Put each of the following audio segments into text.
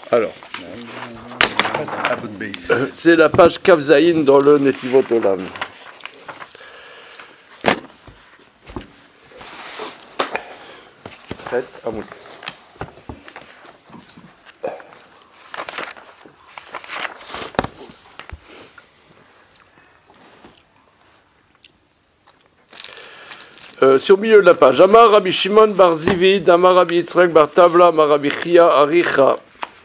Alors, c'est la page Kavzaïn dans le Netivot Olam. C'est au milieu de la page. Amar Rabbi Shimon bar Zivid, Amar Rabbi Yitzhak bar Tavla, Amar Rabbi Chia Aricha.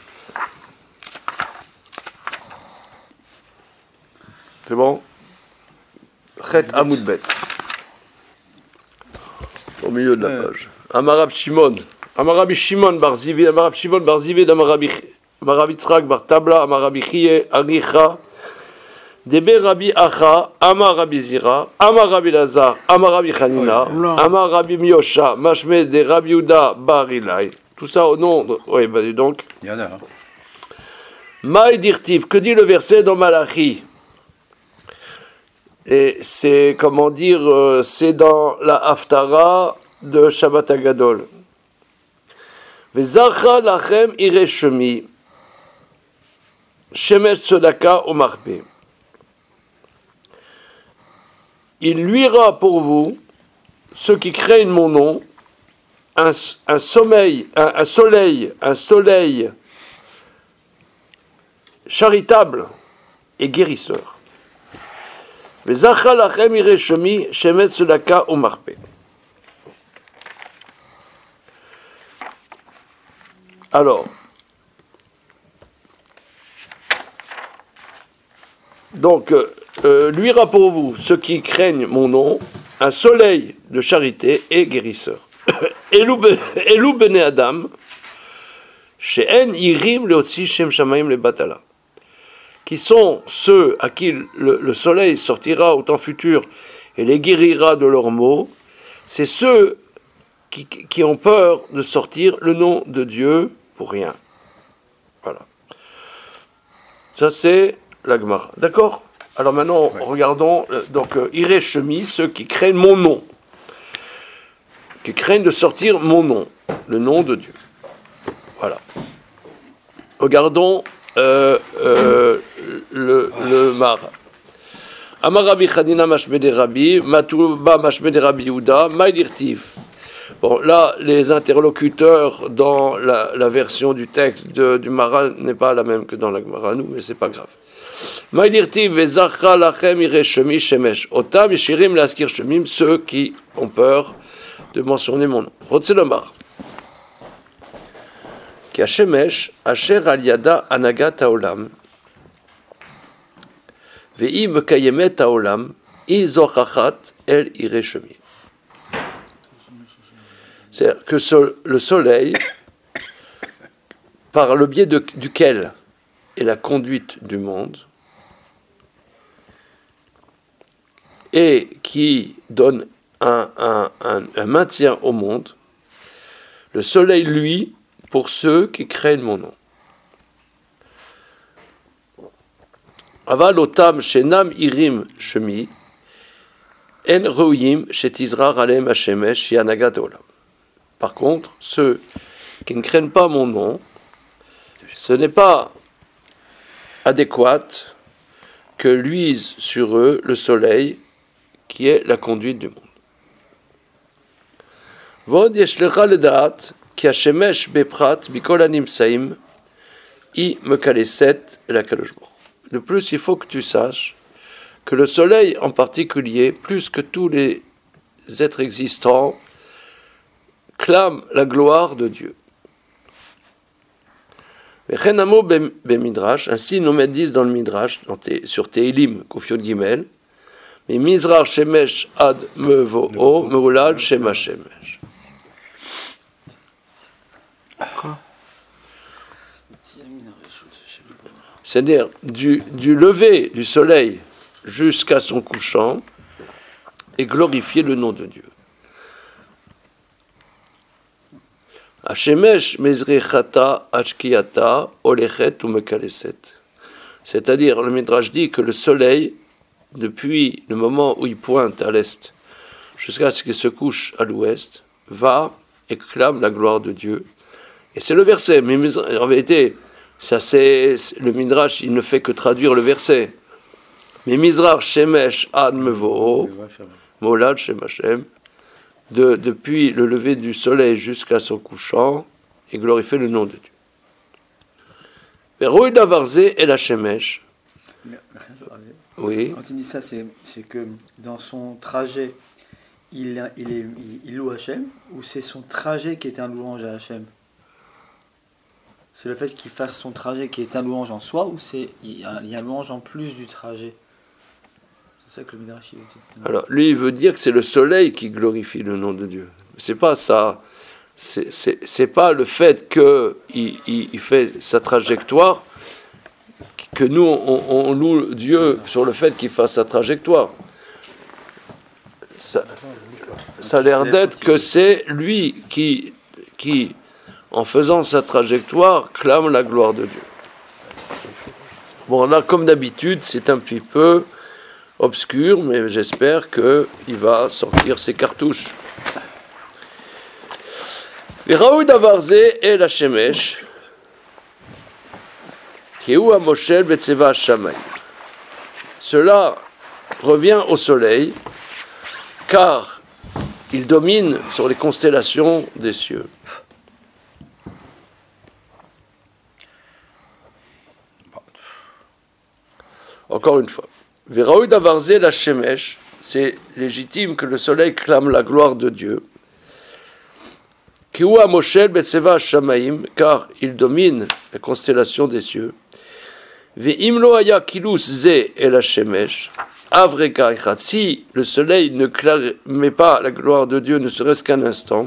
C'est bon? Chet Amoudbet. Au milieu de la page. Amar Rabbi Shimon. Amar Rabbi Shimon bar Zivid, Amar Rabbi Shimon bar Zivid, Amar Rabbi Yitzhak bar Tavla, Amar Rabbi Chia Aricha. Debe Rabbi Acha, Amar Rabbi Zira, Amar Rabbi Lazar, Amar Rabbi Hanina, Amar Rabbi Miosha, Mashmed de Rabbi Yehuda bar Ilai. Tout ça au nom de... Oui, bah dis donc. Il y en a. Maï dirtiv, que dit le verset dans Malachi? Et c'est, comment dire, c'est dans la Haftara de Shabbat Hagadol. Vezacha lachem ireshemi, shemesh tzedaka o marpe. Il luira pour vous, ceux qui craignent mon nom, un soleil charitable et guérisseur. Alors, donc, luira pour vous, ceux qui craignent mon nom, un soleil de charité et guérisseur. Elou bene Adam, she'en yirim leotzi shem shamayim le batala, qui sont ceux à qui le soleil sortira au temps futur et les guérira de leurs maux, c'est ceux qui ont peur de sortir le nom de Dieu pour rien. Voilà. Ça c'est la Gemara. D'accord? Alors maintenant, regardons, donc, Iré Shemi, ceux qui craignent mon nom, qui craignent de sortir mon nom, le nom de Dieu. Voilà. Regardons le Mar. Amar Rabbi Chanina Mashmede Rabbi, Matouba Mashmede Rabbi Yehuda, Maïdirtiv. Bon, là, les interlocuteurs dans la version du texte du Mara n'est pas la même que dans la Gemara, nous, mais c'est pas grave. Maïdirtiv vezacha lachem ireshemi shemesh. Otam yeshirim laskir shemim, ceux qui ont peur de mentionner mon nom. Rotzelomar. Ki hashemesh asher al yada anagat haolam ve'i mekayemet haolam izorachat el ireshemi. C'est-à-dire que le soleil, par le biais duquel est la conduite du monde, et qui donne un maintien au monde, le soleil, lui, pour ceux qui craignent mon nom. Aval otam shenam irim shemi, en rouyim shetizrar alem hashemesh yanagat olam. Par contre, ceux qui ne craignent pas mon nom, ce n'est pas adéquat que luise sur eux le soleil qui est la conduite du monde. Vod yeshlecha ledaat ki hashemesh beprat mikol hanimsaim I mekaleset la kadosh baruch. De plus, il faut que tu saches que le soleil en particulier, plus que tous les êtres existants, clame la gloire de Dieu. Ainsi, nos maîtres disent dans le Midrash, sur Tehilim, Kofiot Gimel, mais Mizrach Shemesh ad mevo'o, meulal Shema Shemesh. C'est-à-dire, du lever du soleil jusqu'à son couchant, et glorifier le nom de Dieu. Hashemesh mezrechata ashkiyata olechet ou mekaleset. C'est-à-dire, le Midrash dit que le soleil, depuis le moment où il pointe à l'est jusqu'à ce qu'il se couche à l'ouest, va et clame la gloire de Dieu. Et c'est le verset, mais en vérité, Ça, le Midrash, il ne fait que traduire le verset. Mais Mizrach Shemesh Ad Mevo, Molad Shem Hashem, depuis le lever du soleil jusqu'à son couchant, et glorifier le nom de Dieu. Veroï Davarze et la Shemesh. Oui. Quand il dit ça, c'est que dans son trajet, il loue Hachem, ou c'est son trajet qui est un louange à Hachem? C'est le fait qu'il fasse son trajet qui est un louange en soi, ou il y a un louange en plus du trajet? C'est ça que le Midrash dit. Alors, lui, il veut dire que c'est le soleil qui glorifie le nom de Dieu. C'est pas ça. C'est pas le fait qu'il fait sa trajectoire que nous, on loue Dieu sur le fait qu'il fasse sa trajectoire. Ça a l'air d'être que c'est lui qui, en faisant sa trajectoire, clame la gloire de Dieu. Bon, là, comme d'habitude, c'est un petit peu obscur, mais j'espère qu'il va sortir ses cartouches. Les Raoud Avarze et la Shemesh, cela revient au soleil, car il domine sur les constellations des cieux. Encore une fois. Veraoui Davarze la Shemesh, c'est légitime que le soleil clame la gloire de Dieu. Kiwa Moshel Betseva Shamaim, car il domine la constellation des cieux. Ve'imlo aya kilus ze el Shemesh, avreka echad. Si le soleil ne clamait pas la gloire de Dieu, ne serait-ce qu'un instant.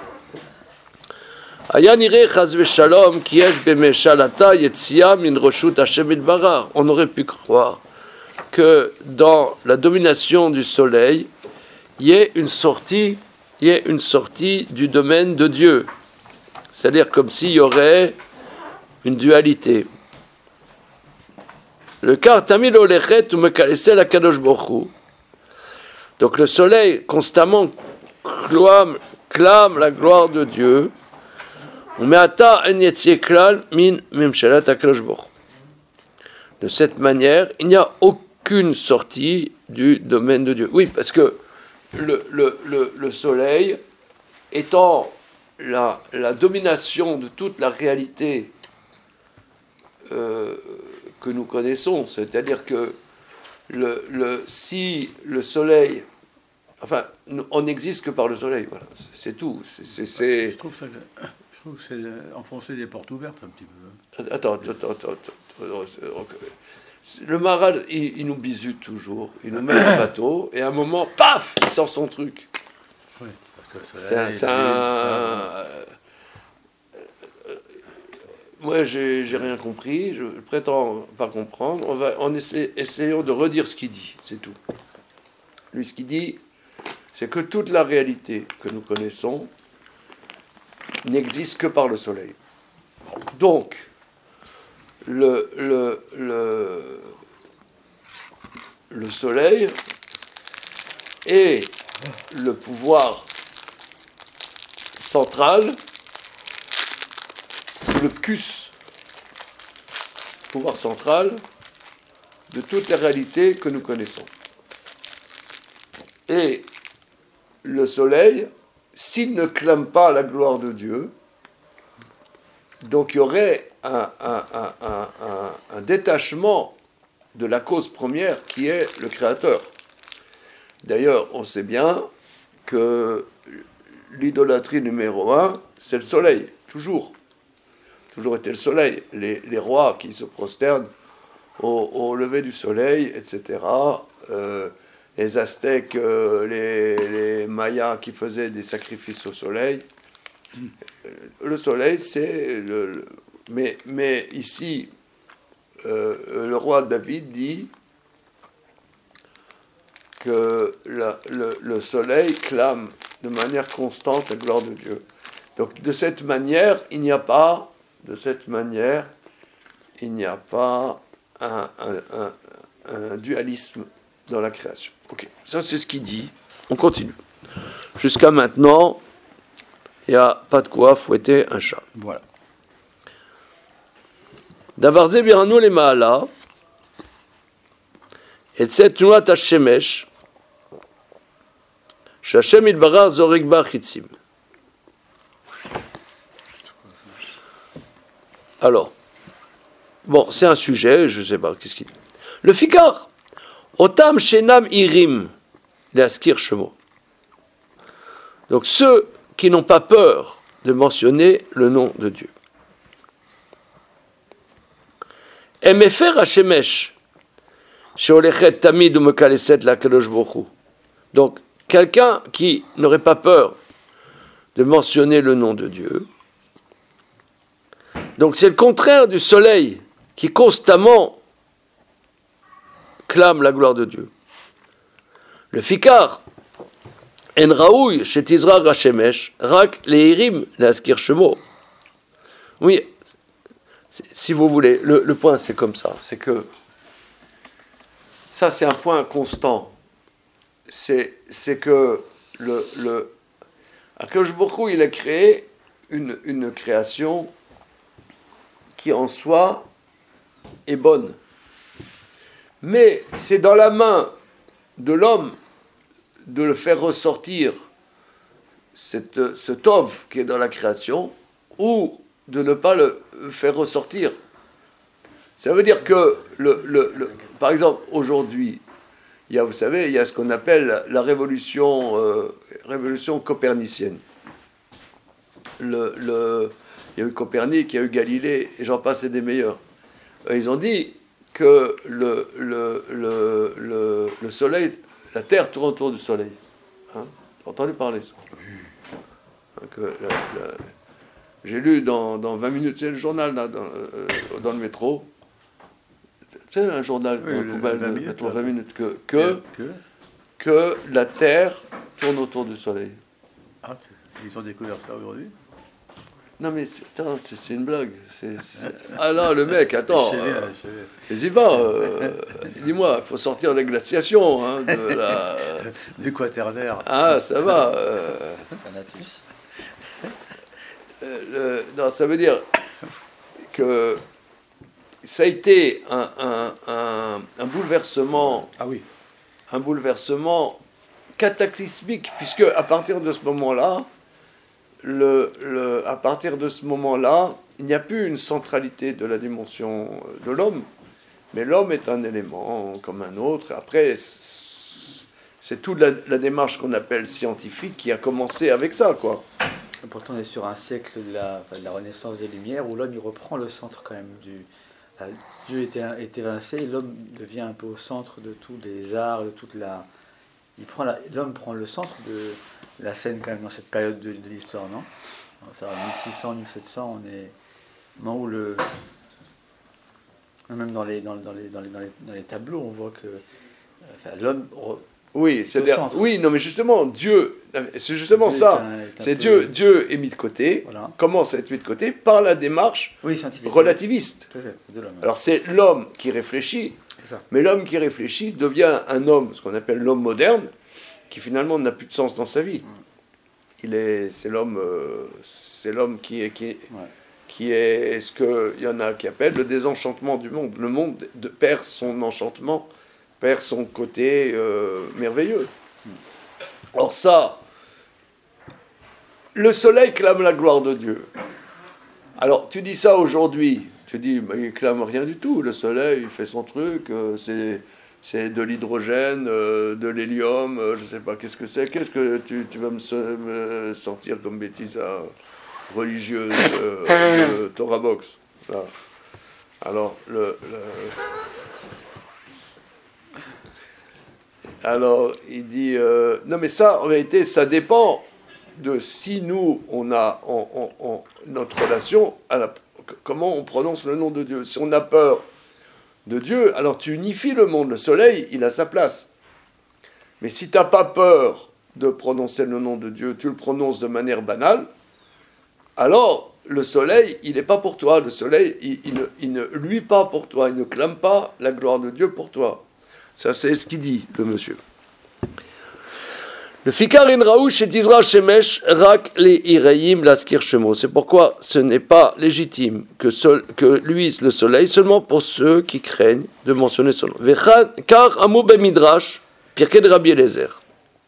Aya nire chaz v'shalom ki yesh b'meshalata yetzia min roshut Hashem itbarach. On aurait pu croire que dans la domination du soleil, il y ait une sortie du domaine de Dieu. C'est-à-dire comme s'il y aurait une dualité. Le car tamil olechet ou mekalesel la kadosh borou. Donc le soleil constamment clame la gloire de Dieu. Umeata en yetzie klal min memshalat kadosh borou. De cette manière, il n'y a aucune sortie du domaine de Dieu. Oui, parce que le soleil étant la domination de toute la réalité que nous connaissons, c'est-à-dire que si le soleil, enfin, on n'existe que par le soleil, voilà, c'est tout. Je trouve que c'est enfoncer des portes ouvertes un petit peu. Attends. Le Maral, il nous bisute toujours, il nous met un bateau, et à un moment, paf, il sort son truc. Oui, parce que c'est un... Moi, j'ai rien compris, je prétends pas comprendre. Essayons de redire ce qu'il dit, c'est tout. Lui, ce qu'il dit, c'est que toute la réalité que nous connaissons n'existe que par le soleil. Donc, le soleil est le pouvoir central, c'est le cus, pouvoir central de toutes les réalités que nous connaissons. Et le soleil, s'il ne clame pas la gloire de Dieu, donc il y aurait un détachement de la cause première qui est le Créateur. D'ailleurs, on sait bien que l'idolâtrie numéro 1, c'est le soleil, toujours. Toujours été le soleil. Les rois qui se prosternent au lever du soleil, etc. Les Aztèques, les Mayas qui faisaient des sacrifices au soleil. Le soleil, c'est mais ici, le roi David dit que le soleil clame de manière constante la gloire de Dieu. Donc de cette manière, il n'y a pas un dualisme dans la création. Ok, ça c'est ce qu'il dit. On continue. Jusqu'à maintenant, il n'y a pas de quoi fouetter un chat. Voilà. דבר זה ביררנו למעלה, אצל תנועת השמש, שהשם יתברך זורק בה חיצים. Alors, bon, c'est un sujet, je ne sais pas, qu'est-ce qu'il dit. Le Fikar, Otam Shenam Irim, l'Askir Shemo. Donc, ceux qui n'ont pas peur de mentionner le nom de Dieu. Emefer Hashemesh, Sheolechet Tamid ou Mekaleset la Kadosh Baruch Hu. Donc, quelqu'un qui n'aurait pas peur de mentionner le nom de Dieu. Donc, c'est le contraire du soleil qui constamment clame la gloire de Dieu. Le Fikar, En Raoui, chez Tizra Rashemesh, Rak Leirim, l'Askir Shemo. Oui, si vous voulez, le point c'est comme ça, c'est que ça c'est un point constant. C'est que Akadosh Baruch Hu, il a créé une création qui en soi est bonne. Mais c'est dans la main de l'homme de le faire ressortir ce tov qui est dans la création, ou de ne pas le faire ressortir. Ça veut dire que, par exemple, aujourd'hui, vous savez, il y a ce qu'on appelle la révolution copernicienne. Il y a eu Copernic, il y a eu Galilée, et j'en passe, c'est des meilleurs. Ils ont dit que le soleil, la Terre tourne autour du soleil. Hein? T'as entendu parler ça? Donc, j'ai lu dans 20 minutes, c'est le journal là, dans le métro. C'est un journal dans le poubelle, 20 minutes, que la Terre tourne autour du soleil. Ah, ils ont découvert ça aujourd'hui? Non mais c'est une blague. Ah là, le mec, attends. Je sais bien. Y va. Dis-moi, il faut sortir de la glaciation. Hein, du quaternaire. Ah, ça va. Thanatus. Non, ça veut dire que ça a été un bouleversement. Ah oui. Un bouleversement cataclysmique, puisque à partir de ce moment-là, à partir de ce moment-là, il n'y a plus une centralité de la dimension de l'homme, mais l'homme est un élément comme un autre. Après, c'est toute la démarche qu'on appelle scientifique qui a commencé avec ça, quoi. Pourtant, on est sur un siècle de la Renaissance des Lumières où l'homme il reprend le centre quand même Dieu était évincé, l'homme devient un peu au centre de tous les arts, de toute la. L'homme prend le centre de la scène quand même dans cette période de l'histoire, non? On va faire 1600, 1700, on est au moment où même dans les tableaux, on voit que l'homme. Oui, c'est-à-dire, oui, non, mais justement, Dieu, c'est justement Dieu ça. C'est Dieu est mis de côté, voilà. Commence à être mis de côté par la démarche relativiste. De l'homme. Alors c'est l'homme qui réfléchit, mais l'homme qui réfléchit devient un homme, ce qu'on appelle l'homme moderne, qui finalement n'a plus de sens dans sa vie. C'est l'homme qui est ce qu'il y en a qui appellent le désenchantement du monde. Le monde perd son enchantement, perd son côté merveilleux. Or ça, le soleil clame la gloire de Dieu. Alors tu dis ça aujourd'hui, tu dis mais il clame rien du tout. Le soleil il fait son truc, c'est de l'hydrogène, de l'hélium, je sais pas qu'est-ce que c'est. Qu'est-ce que tu vas me sortir comme bêtise religieuse Torah Box là. Alors Alors, il dit, non mais ça, en réalité, ça dépend de si nous, on a notre relation, comment on prononce le nom de Dieu. Si on a peur de Dieu, alors tu unifies le monde. Le soleil, il a sa place. Mais si tu n'as pas peur de prononcer le nom de Dieu, tu le prononces de manière banale, alors le soleil, il n'est pas pour toi. Le soleil, il ne luit pas pour toi. Il ne clame pas la gloire de Dieu pour toi. Ça, c'est ce qu'il dit, le monsieur. Le Fikarin Raouch et Tizra Shemesh Rak les Ireim Laskir Shemo. C'est pourquoi ce n'est pas légitime que luise le soleil seulement pour ceux qui craignent de mentionner son nom. Car Amou Ben Midrash, Pirkei de Rabbi Eliezer,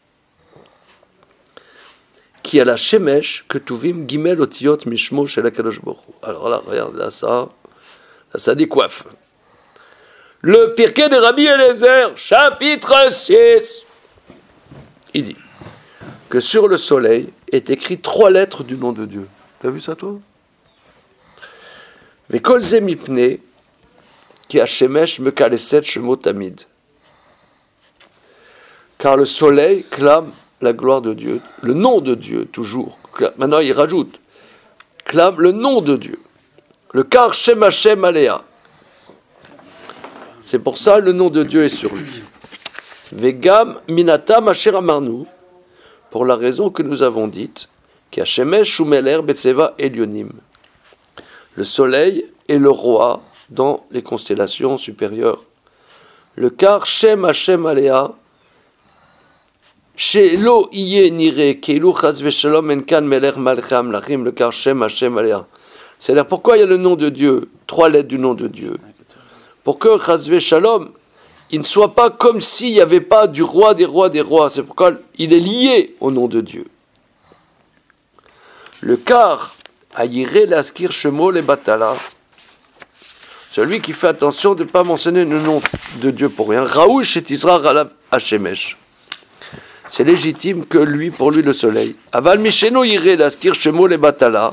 qui a la Shemesh que Tuvim Gimel Otiot Mishmo Shel HaKadosh Baruch Hu. Alors là, regarde, là ça décoiffe. Le Pirkei de Rabbi Eliezer, chapitre 6, il dit que sur le soleil est écrit 3 lettres du nom de Dieu. T'as vu ça, toi? Mais Kol Ze Mipne, qui a Shemesh Mekaleset Shemo Tamid. Car le soleil clame la gloire de Dieu, le nom de Dieu, toujours. Maintenant, il rajoute, clame le nom de Dieu. Le Kar Shem Hashem Alea. C'est pour ça le nom de Dieu est sur lui. Vegam Minatam Asher Amarnu, pour la raison que nous avons dite, qui a Shemesh Umeler Betseva Elionim. Le soleil est le roi dans les constellations supérieures. Le Kar Shem Hashem Alea, Shelo Iye Nire, Keilu Chaz Veshalom Enkan Meler Malcham Lachim, le Kar Shem Hashem Alea. C'est-à-dire, pourquoi il y a le nom de Dieu, 3 lettres du nom de Dieu? Pour que Chaz Veshalom, il ne soit pas comme s'il n'y avait pas du roi des rois des rois. C'est pourquoi il est lié au nom de Dieu. Le Kar Ayire Laskir Shemo le Batala, celui qui fait attention de ne pas mentionner le nom de Dieu pour rien. Raouch et Tizra Ralav Hashemesh. C'est légitime que lui, pour lui, le soleil. Aval Misheno Yire Laskir Shemo le Batala.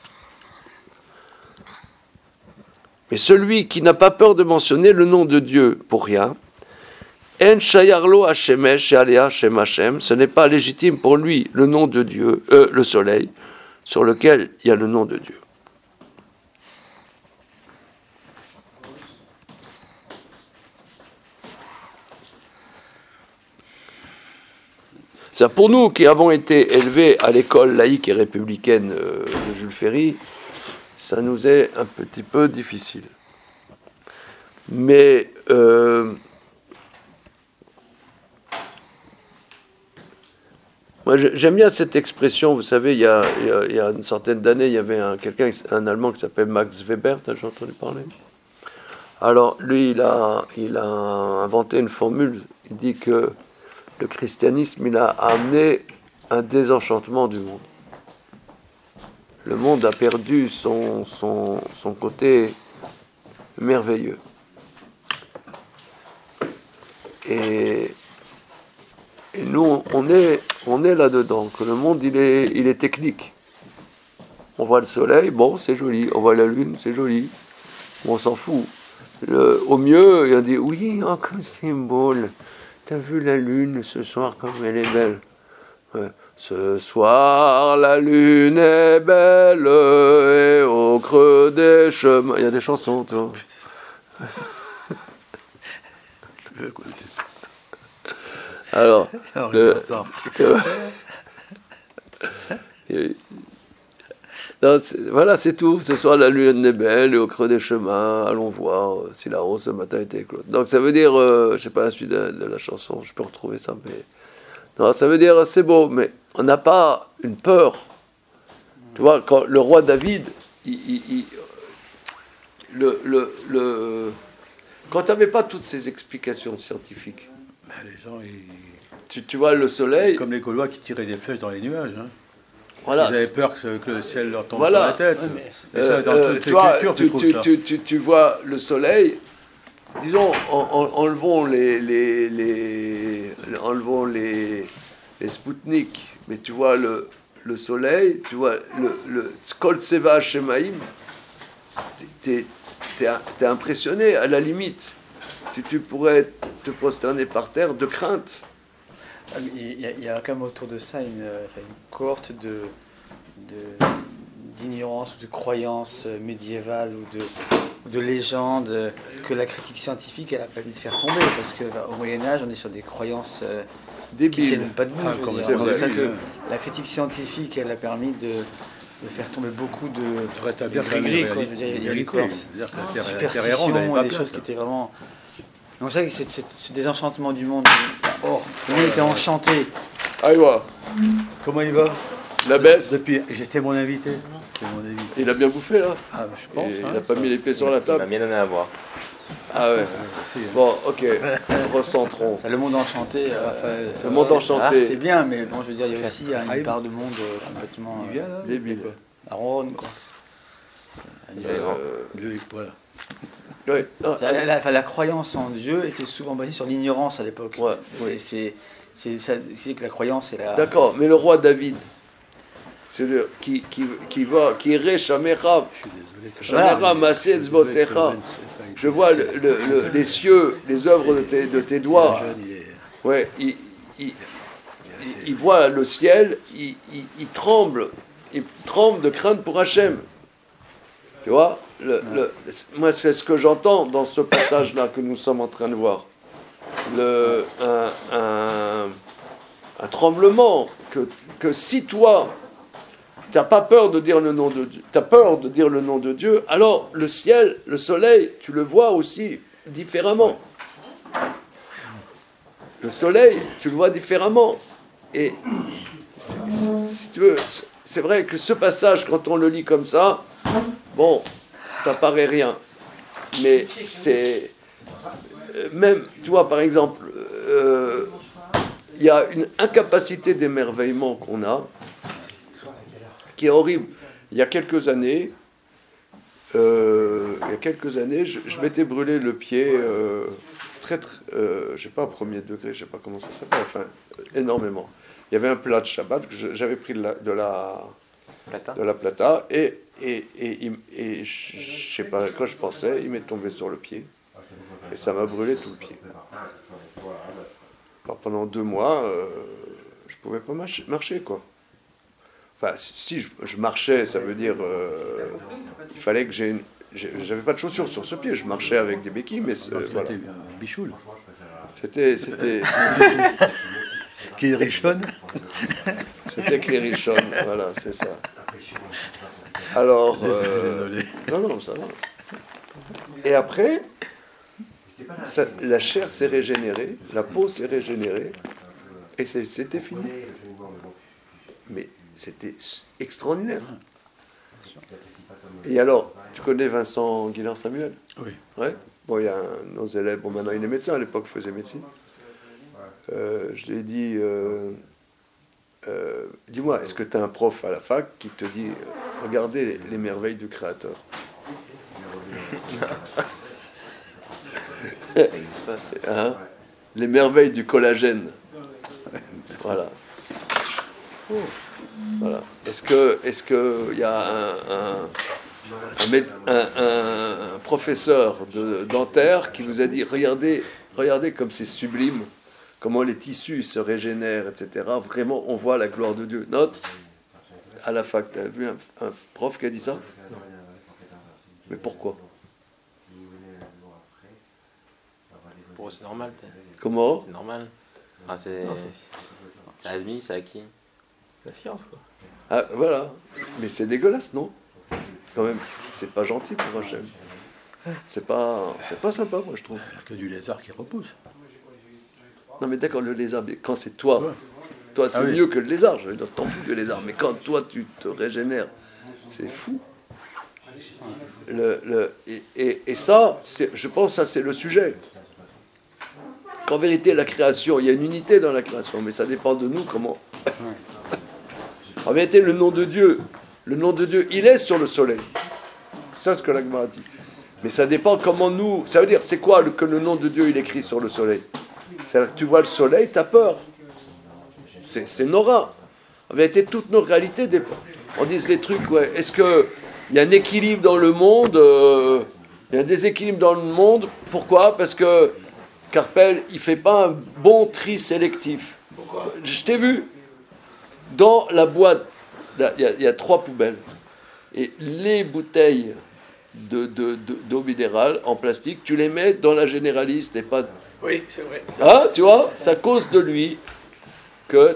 Mais celui qui n'a pas peur de mentionner le nom de Dieu pour rien, En Shayarlo Hashemesh Alea Shem Hashem, ce n'est pas légitime pour lui le nom de Dieu, le soleil, sur lequel il y a le nom de Dieu. C'est pour nous qui avons été élevés à l'école laïque et républicaine de Jules Ferry, ça nous est un petit peu difficile. Mais moi j'aime bien cette expression, vous savez, il y a une centaine d'années, il y avait un Allemand qui s'appelle Max Weber, t'as déjà entendu parler? Alors lui, il a inventé une formule, il dit que le christianisme, il a amené un désenchantement du monde. Le monde a perdu son côté merveilleux. Et nous, on est là-dedans, que le monde, il est technique. On voit le soleil, bon, c'est joli. On voit la lune, c'est joli. On s'en fout. Au mieux, il dit, oui, comme symbole. T'as vu la lune ce soir, comme elle est belle. Ouais. Ce soir, la lune est belle et au creux des chemins. Il y a des chansons, tu vois. Alors, voilà, c'est tout. Ce soir, la lune est belle et au creux des chemins, allons voir si la rose ce matin était éclose. Donc, ça veut dire, je ne sais pas la suite de la chanson, je peux retrouver ça, mais. Non, ça veut dire, c'est beau, mais on n'a pas une peur. Tu vois, quand le roi David, quand tu n'avais pas toutes ces explications scientifiques, ben, les gens, tu vois le soleil. Comme les Gaulois qui tiraient des flèches dans les nuages. Hein. Voilà. Ils avaient peur que le ciel leur tombe voilà. sur la tête. Ouais, ça, dans toutes les cultures, tu vois le soleil, disons, enlevons les Spoutnik, mais tu vois le soleil, tu vois le Kol Tseva Shemaim, t'es impressionné, à la limite. Tu pourrais te prosterner par terre de crainte. Il y a quand même autour de ça une cohorte d'ignorance ou de croyances médiévales ou de légendes que la critique scientifique elle a permis de faire tomber, parce qu'au Moyen-Âge on est sur des croyances qui ne tiennent pas debout. C'est pour ça que la critique scientifique elle a permis de faire tomber beaucoup de gris-gris. Il y a des superstitions, des choses qui étaient vraiment... Donc c'est vrai que ce désenchantement du monde, le monde était enchanté Allez voir. Comment il va? La baisse. Depuis, j'étais mon invité. C'était mon invité. Il a bien bouffé là. Ah, je pense. Et hein, il n'a pas ça. mis les pieds sur la Il m'a table. bien donné à voir. Ah ouais. Si, hein. Bon, ok. Recentrons. C'est le monde enchanté. Le monde c'est enchanté. bien, mais bon, je veux dire, il y a aussi Ah, une part de monde complètement Il vient là? Débile. à ronde, quoi. Voilà. Ouais. Ah, La croyance en Dieu était souvent basée sur l'ignorance à l'époque. Ouais, Et oui. c'est que la croyance est la. D'accord, mais le roi David, c'est le qui irait Shamecha, Je suis désolé. Shamecha Maseh Etzbotecha. Je vois les cieux, les œuvres de tes doigts. Ouais, il voit le ciel, il tremble de crainte pour Hachem. Tu vois, moi c'est ce que j'entends dans ce passage-là que nous sommes en train de voir. Un tremblement que si toi tu n'as pas peur de dire le nom de Dieu, tu as peur de dire le nom de Dieu, alors le ciel, le soleil, tu le vois aussi différemment. Le soleil, tu le vois différemment. Et si tu veux, c'est vrai que ce passage, quand on le lit comme ça, bon, ça paraît rien. Mais c'est... Même, tu vois, par exemple, il y a une incapacité d'émerveillement qu'on a, qui est horrible. Il y a quelques années, je m'étais brûlé le pied je sais pas, premier degré, je sais pas comment ça s'appelle, enfin, énormément. Il y avait un plat de Shabbat, j'avais pris de la plata, et je sais pas à quoi je pensais, il m'est tombé sur le pied, et ça m'a brûlé tout le pied. Alors, pendant 2 mois, je pouvais pas marcher, quoi. Enfin, si je marchais, ça veut dire il fallait que j'avais pas de chaussures sur ce pied. Je marchais avec des béquilles, mais voilà. C'était Bichoul. C'était Qui richonne. C'était Clérichon, voilà, c'est ça. Alors, Désolé. non, ça va. Et après, la chair s'est régénérée, la peau s'est régénérée, et c'était fini. Mais c'était extraordinaire. Et alors, tu connais Vincent Guilin-Samuel? Oui. Ouais. Bon, il y a nos élèves, bon maintenant il est médecin, à l'époque il faisait médecine. Je lui ai dit, dis-moi, est-ce que tu as un prof à la fac qui te dit, regardez les merveilles du Créateur? Hein? Les merveilles du collagène. Voilà. Voilà. Est-ce que il y a un professeur de dentaire qui vous a dit regardez comme c'est sublime, comment les tissus se régénèrent, etc. Vraiment, on voit la gloire de Dieu. Note à la fac, tu as vu un prof qui a dit ça? Mais pourquoi? Pour eux, c'est normal. Comment? C'est normal. Ah, c'est admis, c'est acquis. C'est la science, quoi. Ah, voilà. Mais c'est dégueulasse, non? Quand même, c'est pas gentil pour Hachem. C'est pas sympa, moi, je trouve. Il n'y a que du lézard qui repousse. Non, mais d'accord, le lézard, mais quand c'est toi, Ouais. toi, c'est Ah oui. mieux que le lézard. Je veux dire, t'en fous du lézard. Mais quand toi, tu te régénères, c'est fou. Et ça, je pense, ça, c'est le sujet. Qu'en vérité, la création, il y a une unité dans la création, mais ça dépend de nous comment. En vérité, le nom de Dieu, il est sur le soleil. C'est ce que la Gemara dit. Mais ça dépend comment nous. Ça veut dire, c'est quoi que le nom de Dieu il écrit sur le soleil? C'est-à-dire que tu vois le soleil, tu as peur. C'est Nora. En vérité, toutes nos réalités dépendent. On dit les trucs, ouais. Est-ce qu'il y a un équilibre dans le monde? Il y a un déséquilibre dans le monde. Pourquoi? Parce que Carpel, il ne fait pas un bon tri sélectif. Je t'ai vu. Dans la boîte, il y a 3 poubelles. Et les bouteilles d'eau minérale en plastique, tu les mets dans la généraliste et pas... Oui, c'est vrai. Ah, tu vois, c'est à cause de lui que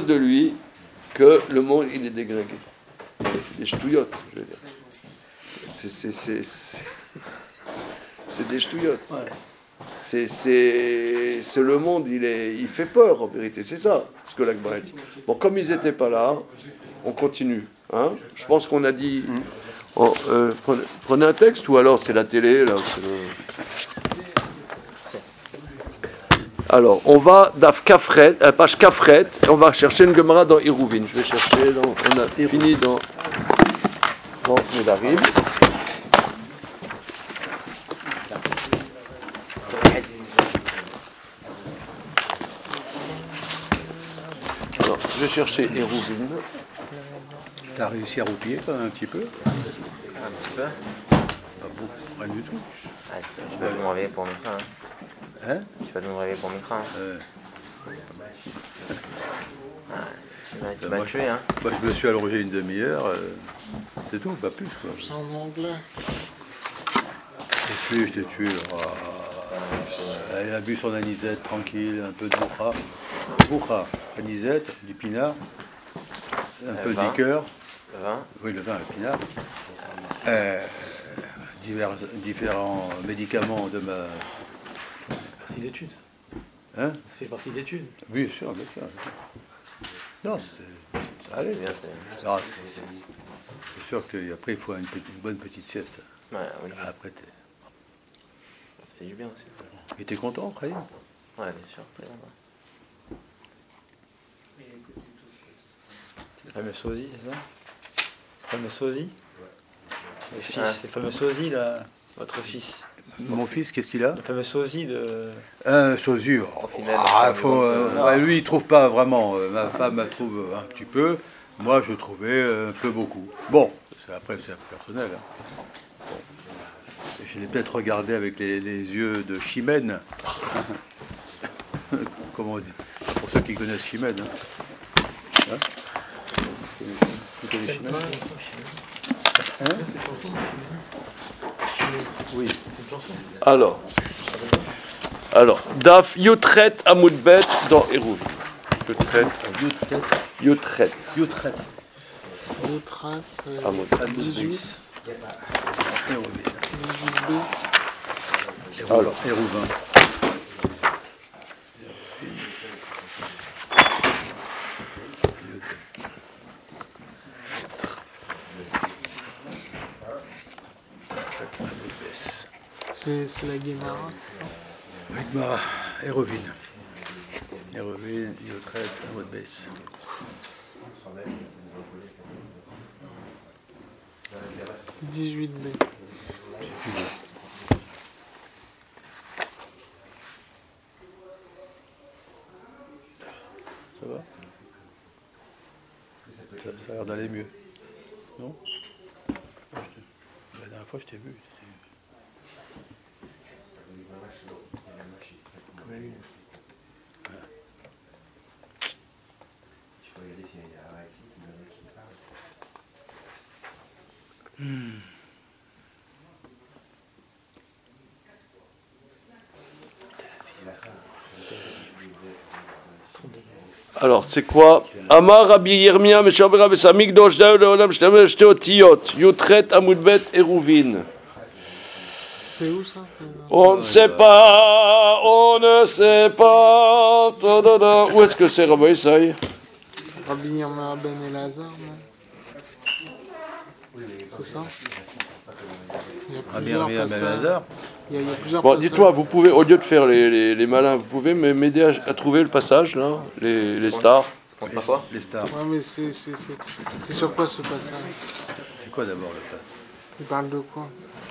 le monde, il est déglingué. Mais c'est des ch'touillottes, je veux dire. C'est des ch'touillottes. Ouais. c'est le monde, il fait peur en vérité, c'est ça ce que l'Agmara dit. Bon, comme ils n'étaient pas là, on continue. Hein, je pense qu'on a dit. Prenez un texte ou alors c'est la télé là. Alors, on va d'Af Kafret, page Kafret, on va chercher une Gemara dans Hérouvin. Je vais chercher, on a fini dans Nedarim. Alors, je vais chercher Hérouvin. T'as réussi à roupiller quand même un petit peu? Un petit peu. Pas beaucoup, rien du tout. Ah, je peux me réveiller pour Mikra. Hein. Hein? Je peux me réveiller pour Mikra. Hein. Tu m'as tué, hein. Moi, je me suis allongé une demi-heure, c'est tout, pas plus. Quoi. C'est en anglais. Je t'ai tué. Elle a bu son anisette tranquille, un peu de boucha, anisette, du pinard, un peu de vin. liqueur. Le vin. Oui, le vin, le pinard. Différents médicaments de ma... Partie d'études. Hein? Ça fait partie d'études. Oui, sûr, bien sûr. Non, ça allait. Bien, Ah, c'est sûr qu'après, il faut une bonne petite sieste. Ouais, oui. Après, Ça fait du bien aussi. et t'es content, après? Ouais, bien sûr. Très bien. C'est le fameux sosie, c'est ça? Le fameux sosie? Le fils, Ouais. c'est le fameux sosie, là, votre fils. Mon fils, qu'est-ce qu'il a? Le fameux sosie de... Un sosie. final, Lui, il trouve pas vraiment. Ma femme elle trouve un petit peu. Moi, je trouvais un peu beaucoup. Bon, après, c'est personnel. Hein. Bon. Je l'ai peut-être regardé avec les yeux de Chimène. Comment on dit? Pour ceux qui connaissent Chimène. Hein? Hein? Tu connais Chimène? Hein? Oui. Alors, Daf Yotret Amoudbet dans Hérouvin. Yotret. Retraite, Amoudbet. 18. Alors, Hérouvin. C'est la Guémara, c'est ça? Avec ma Hérovine. Hérovine, Yotret, Amoudbet. B. 18B. Ça va? Ça a l'air d'aller mieux. Non? La dernière fois, je t'ai vu. Alors, c'est quoi? Amar Rabbi Yirmiyah Meshaber Rabbi Samigdosh Dayo Leolam Shtamer Shte Otiyot Yotret Amoudbet Hérouvin. C'est où ça? On ne sait pas, on ne sait pas. Ta-da-da. Où est-ce que c'est, Rabbi Isaïe? Rabbi Yirmiyah Ben Elazar, non? C'est ça? Il y a plusieurs passages. Il y a plusieurs Bon, passages. dites-moi, vous pouvez, au lieu de faire les malins, vous pouvez m'aider à trouver le passage, là, les stars. Ça compte pas quoi? Les stars. Ouais, mais c'est sur quoi ce passage? C'est quoi d'abord le passage? Il parle de quoi?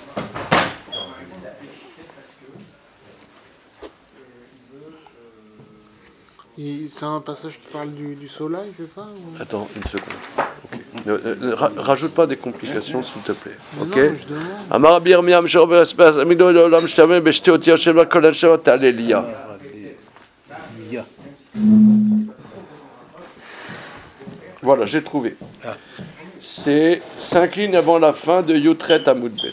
C'est un passage qui parle du soleil, c'est ça ou... Attends, une seconde. Ok. Rajoute pas des complications, s'il te plaît. Mais Ok? non, je demande. Amar Rabbi Yirmiyah Meshaber Rabbi Samigdosh Dayo Leolam Shtamer Beshte Otiyot Shel Kol Hashem Ta'alelia. Voilà, j'ai trouvé. C'est 5 lignes avant la fin de Yotret Amoudbet.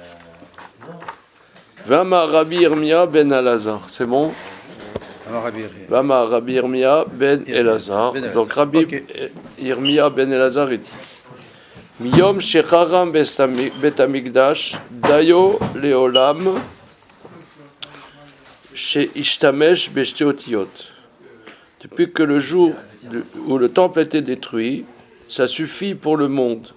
Vama Rabbi Yirmiyah ben Elazar. C'est bon? Vama Rabbi Yirmiyah ben Elazar. Donc Rabbi Yirmiyah ben Elazar est dit Miyom Shecharam Bet Amigdash Dayo Leolam chez Ishtamesh Beshtéotiot. Depuis que le jour où le temple a été détruit, ça suffit pour le monde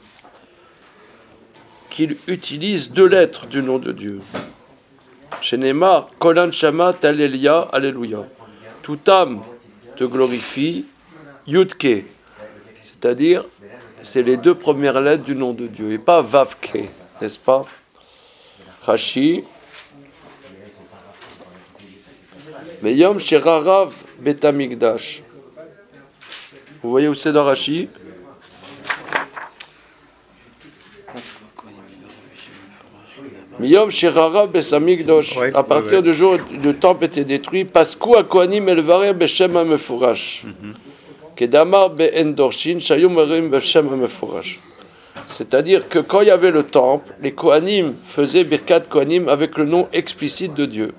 qu'il utilise 2 lettres du nom de Dieu. Chez Neymar, Kolan Shama Talelia, Alléluia. Toute âme te glorifie, Yudke. C'est-à-dire, c'est les 2 premières lettres du nom de Dieu, et pas Vavke, n'est-ce pas? Rashi. Mais Yom Sherarav Betamikdash. Vous voyez où c'est dans Rashi? Miyom Sherarav Betamikdash. À partir du jour où le temple était détruit, Pasku Akohanim Elvarer Beshem HaMefurash. Kedamar Be'endorshin Shayum Arim Beshem HaMefurash. C'est-à-dire que quand il y avait le temple, les Kohanim faisaient Birkat Kohanim avec le nom explicite de Dieu.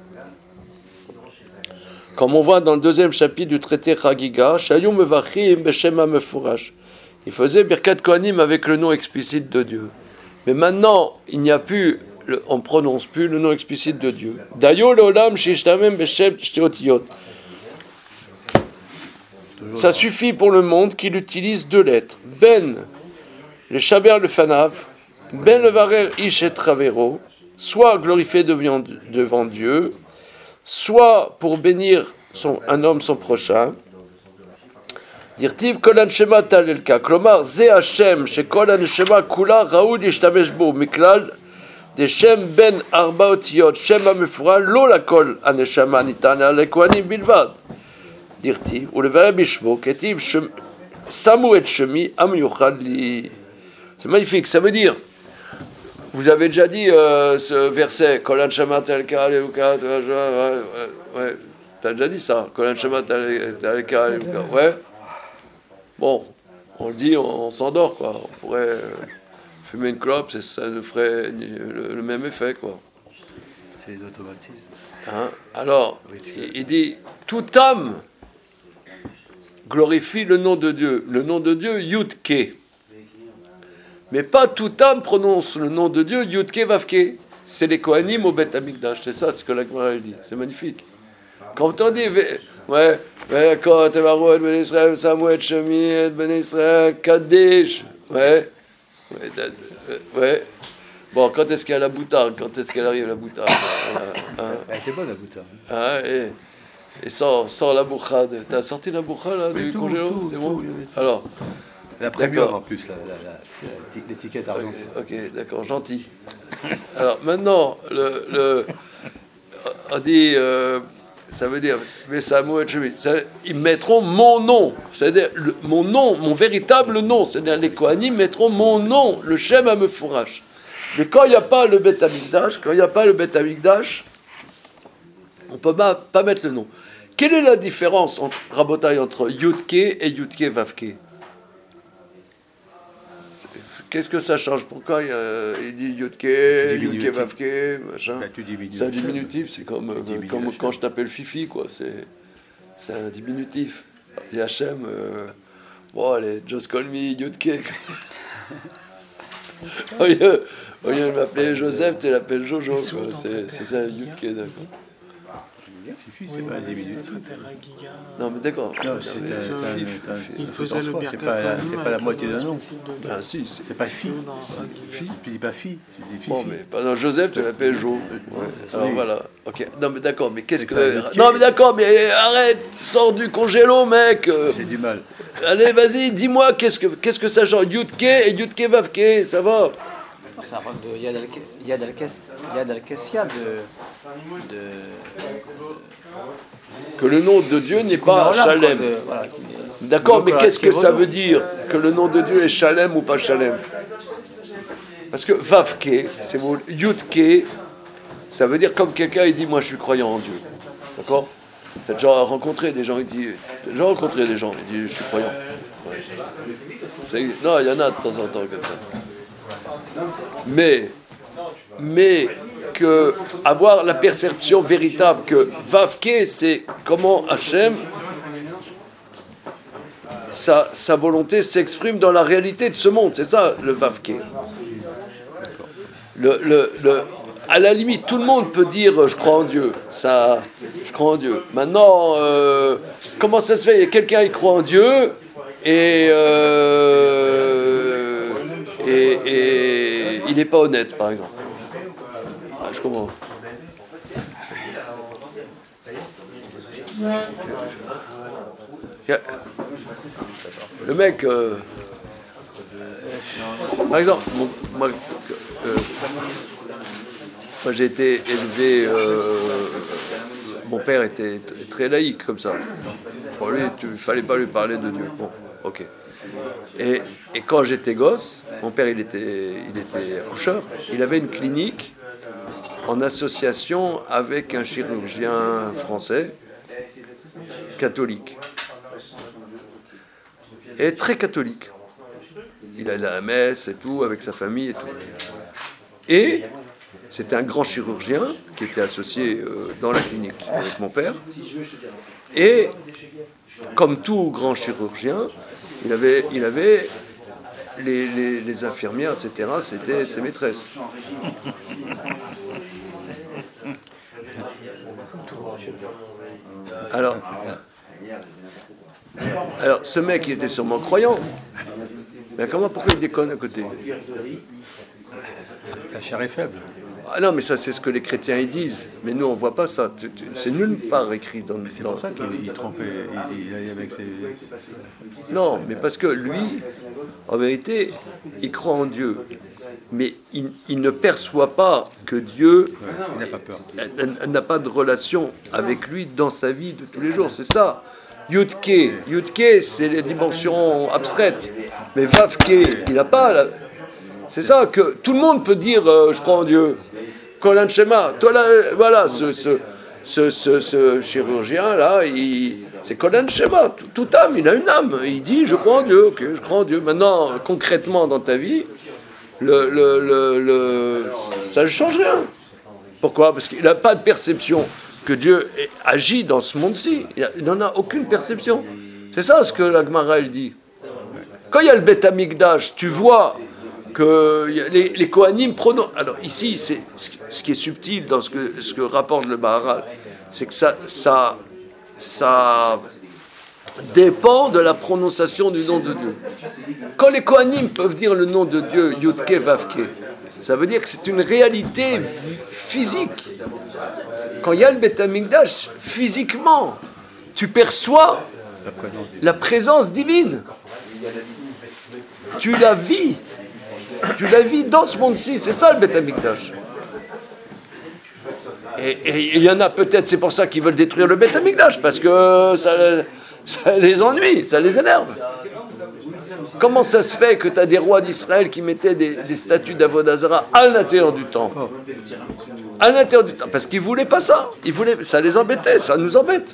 Comme on voit dans le 2e chapitre du traité Chagiga, Shayum Mevachim Beshem HaMefurash. Il faisait Birkat Kohanim avec le nom explicite de Dieu. Mais maintenant, il n'y a plus, on ne prononce plus le nom explicite de Dieu. Dayo Leolam Shishtamem Beshem Shteotiyot. Ça suffit pour le monde qu'il utilise 2 lettres. Ben, le Shaber le Fanav, Ben le Varer Ish et Travero, soit glorifié devant Dieu, soit pour bénir un homme son prochain. Dirtiv Kolan Shema Talelka, Klomar Ze Hashem, She Kolan Shema Kula Raoud Ishtamesh Bo, Miklal, de Shem Ben Arbaotiot, Shem Amefura, Lola Kol Aneshama Nitan Alekwani Bilvad. Dirtiv, ou le Varer Bishmo, Ketiv Samu et Shemi Am Yuchadli. C'est magnifique, ça veut dire, vous avez déjà dit ce verset, Kolan Shema Talelka, Aleuka, ouais, t'as déjà dit ça, Kolan Shema Talelka, Aleuka, ouais. Bon, on le dit, on s'endort, quoi. On pourrait fumer une clope, ça nous ferait le même effet, quoi. C'est les automatismes. Hein? Alors, il dit, toute âme glorifie le nom de Dieu. Le nom de Dieu, Yudke. Mais pas toute âme prononce le nom de Dieu, Yudke Vavke. C'est les Kohanim au Beth Amikdash. C'est ça ce que la Gemara dit. C'est magnifique. Quand on dit, ouais, quand Tevaru et Ben Israël, Samuel, Shemi, Ben Israël, Kadesh, ouais. Bon, quand est-ce qu'il y a la boutarde? Quand est-ce qu'elle arrive, la boutarde? Elle était bonne, la boutarde. Et sort la bouchade. T'as sorti la bouchade, là, du congélo? C'est bon? Alors. La premium, en plus, l'étiquette argentée. Ok, d'accord, gentil. Alors, maintenant, on dit... ça veut dire, ils mettront mon nom, c'est-à-dire mon nom, mon véritable nom, c'est-à-dire les Kohanim mettront mon nom, le Shem HaMefurash. Mais quand il n'y a pas le Beth Amikdash, on ne peut pas mettre le nom. Quelle est la différence entre Rabotai, entre Yudke et Yudke Vavke? Qu'est-ce que ça change? Pourquoi il dit Yudke, Yudke Vavke, machin? C'est un diminutif, c'est comme quand je t'appelle Fifi, quoi. C'est un diminutif. Il dit Hachem, bon, allez, just call me Yudke. Au lieu de m'appeler Joseph, tu l'appelles Jojo, quoi. C'est ça, Yudke, d'accord. Fifi, c'est pas un diminutif. Non, mais d'accord. Il faisait le Birkat Kohanim. C'est pas la moitié d'un nom. Ah si, c'est pas fille. Tu dis pas fille, tu dis Fifi. Bon, mais pendant Joseph, tu l'appelles Jo. Ouais. Alors voilà. Ok. Non, mais d'accord, mais qu'est-ce que. Non, mais d'accord, mais arrête, sors du congélo, mec. J'ai du mal. Allez, vas-y, dis-moi, qu'est-ce que ça change? Yudke et Yudke Vavke, ça va? Ça parle de Yad al-Kessia que le nom de Dieu n'est pas Shalem. D'accord, mais qu'est-ce que ça veut dire que le nom de Dieu est Shalem ou pas Shalem? Parce que Vavke, c'est bon, Yudke, ça veut dire comme quelqu'un il dit moi je suis croyant en Dieu. D'accord? T'as déjà rencontré des gens, il dit je suis croyant. Ouais. Non, il y en a de temps en temps comme ça. Mais que avoir la perception véritable que Vavke, c'est comment Hachem, sa volonté s'exprime dans la réalité de ce monde. C'est ça le Vavke. à la limite, tout le monde peut dire je crois en Dieu. Ça, je crois en Dieu. Maintenant, comment ça se fait? Quelqu'un il croit en Dieu et il n'est pas honnête, par exemple. Ah, je comprends. Le mec, par exemple, moi j'ai été élevé, mon père était très laïque comme ça. Pour lui, il ne fallait pas lui parler de Dieu. Bon, ok. Et quand j'étais gosse, mon père il était accoucheur, il avait une clinique en association avec un chirurgien français catholique. Et très catholique. Il allait à la messe et tout, avec sa famille et tout. Et c'était un grand chirurgien qui était associé dans la clinique avec mon père. Et comme tout grand chirurgien, il avait les infirmières, etc. C'était ses maîtresses. Alors, ce mec, il était sûrement croyant. Mais pourquoi il déconne à côté? La chair est faible. Ah non, mais ça, c'est ce que les chrétiens ils disent. Mais nous, on voit pas ça. C'est nulle part écrit dans. C'est pour ça qu'il trompait, il allait avec ses. Non, mais parce que lui, en vérité, il croit en Dieu. Mais il ne perçoit pas que Dieu n'a pas peur. N'a pas de relation avec lui dans sa vie de tous les jours. C'est ça. Yudke, c'est les dimensions abstraites. Mais Vavke, il n'a pas. C'est ça que tout le monde peut dire je crois en Dieu. Kolan Shema. Toi là, voilà, ce chirurgien là, c'est Kolan Shema. Tout âme, il a une âme. Il dit je crois en Dieu. Ok, je crois en Dieu. Maintenant, concrètement dans ta vie, ça ne change rien. Pourquoi? Parce qu'il n'a pas de perception que Dieu agit dans ce monde-ci. Il n'en a aucune perception. C'est ça ce que la Gemara elle dit. Quand il y a le Beth Amikdash, tu vois que les Kohanim prononcent. Alors ici, c'est ce qui est subtil dans ce que rapporte le Maharal, c'est que ça dépend de la prononciation du nom de Dieu. Quand les Kohanim peuvent dire le nom de Dieu, Yudke Vavke, ça veut dire que c'est une réalité physique. Quand il y a le Beth Amikdash, physiquement, tu perçois la présence divine. Tu la vis. Tu la vis dans ce monde-ci. C'est ça le Beth Amikdash. Et il y en a peut-être, c'est pour ça qu'ils veulent détruire le Beth Amikdash, parce que ça les ennuie, ça les énerve. Comment ça se fait que tu as des rois d'Israël qui mettaient des statues d'Avodah Zarah à l'intérieur du temple? À l'intérieur du temple, parce qu'ils ne voulaient pas ça. Ça les embêtait, ça nous embête.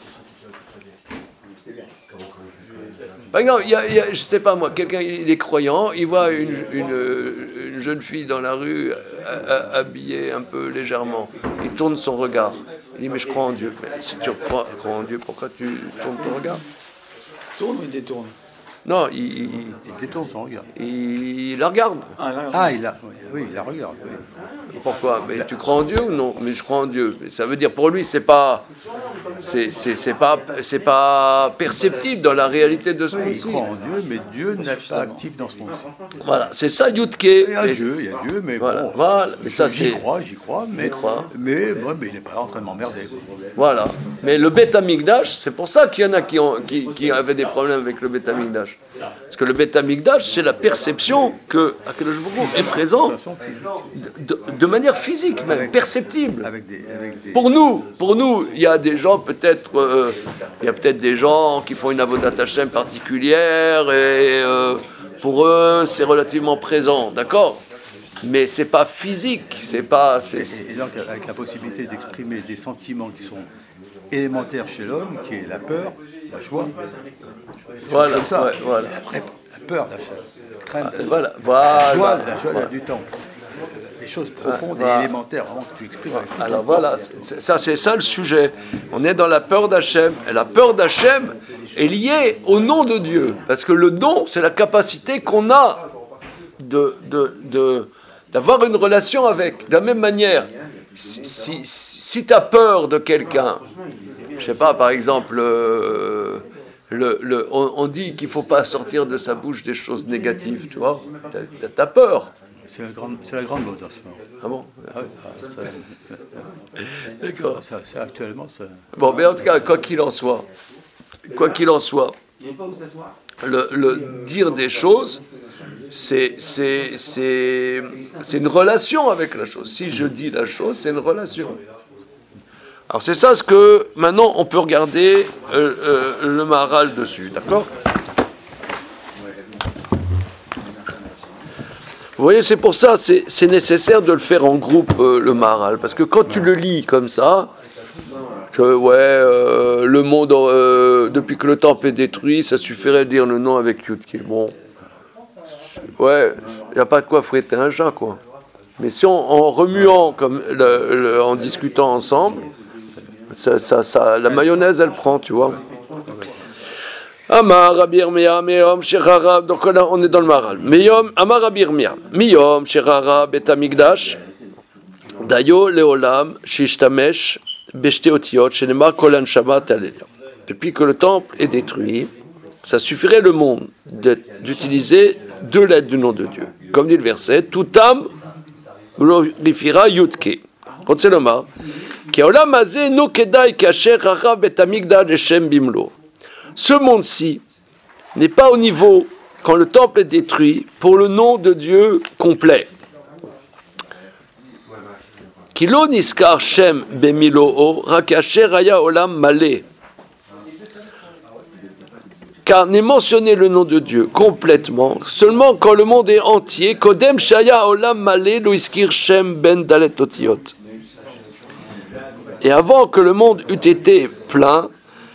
Par exemple, je ne sais pas moi, quelqu'un il est croyant, il voit une jeune fille dans la rue habillée un peu légèrement. Il tourne son regard. Il dit mais je crois en Dieu. Mais si tu crois en Dieu, pourquoi tu tournes ton regard? Tourne ou il détourne? Non, il détourne son regard. Il la regarde. Il la regarde. Oui. Pourquoi? Mais tu crois en Dieu ou non? Mais je crois en Dieu. Mais ça veut dire pour lui c'est pas perceptible dans la réalité de ce monde-ci. Il croit en Dieu, mais Dieu n'est pas actif dans ce monde. Voilà, c'est ça Yudke. Il y a Dieu, mais voilà, bon. Voilà. Mais ça j'y crois, mais il n'est pas en train de m'emmerder. Voilà. Mais le Beth Amikdash, c'est pour ça qu'il y en a qui avaient des problèmes avec le Beth Amikdash. Parce que le Beth Amikdash, c'est la perception que Akadosh Baruch Hu est présent de manière physique, même perceptible. Pour nous, il y a des gens peut-être, des gens qui font une avodat Hashem particulière et pour eux c'est relativement présent, d'accord. Mais c'est pas physique, c'est pas. Et donc avec la possibilité d'exprimer des sentiments qui sont élémentaires chez l'homme, qui est la peur, la joie. Voilà, comme ça. Ouais, voilà. Et après, la peur, la crainte, voilà. La joie du temps. Des choses profondes et élémentaires, vraiment, que tu exprimes. Alors voilà, c'est ça le sujet. On est dans la peur d'Hachem. Et la peur d'Hachem est liée au nom de Dieu. Parce que le don, c'est la capacité qu'on a d'avoir une relation avec. De la même manière si tu as peur de quelqu'un, je sais pas, par exemple, on dit qu'il ne faut pas sortir de sa bouche des choses négatives, tu vois. Tu as peur. C'est la grande mode en ce moment. Ah bon? Ah oui, D'accord. ça, actuellement, ça... Bon, mais en tout cas, quoi qu'il en soit, le dire des choses, c'est une relation avec la chose. Si je dis la chose, c'est une relation. Alors c'est ça ce que, maintenant, on peut regarder le Maharal dessus, d'accord? Vous voyez, c'est pour ça, c'est nécessaire de le faire en groupe, le Maharal, parce que quand tu le lis comme ça, que le monde, depuis que le temple est détruit, ça suffirait de dire le nom avec Yudke. Bon, ouais, il n'y a pas de quoi fouetter un chat, quoi. Mais si en remuant, comme en discutant ensemble, la mayonnaise, elle prend, tu vois. Amar Rabbi Yirmiyah miyom shechara, donc là on est dans le Maharal. Amar Rabbi Yirmiyah miyom shechara bet hamikdash dayo leolam shishtamesh beshte otiyot shenemar kol hanshama ta'alelia. Depuis que le temple est détruit, ça suffirait le monde d'utiliser 2 lettres du nom de Dieu. Comme dit le verset, tout âme glorifiera Yudke. Continue le Maharal. Ki olam hazeh no kedai kasher chara bet hamikdash eshem bimlo. Ce monde-ci n'est pas au niveau, quand le temple est détruit, pour le nom de Dieu complet. Kilo niskar shem bemiloo rakasher haya olam malé. Car n'est mentionné le nom de Dieu complètement seulement quand le monde est entier. Kodem shaya olam malé lo iskir shem ben dalet otiyot. Et avant que le monde eût été plein,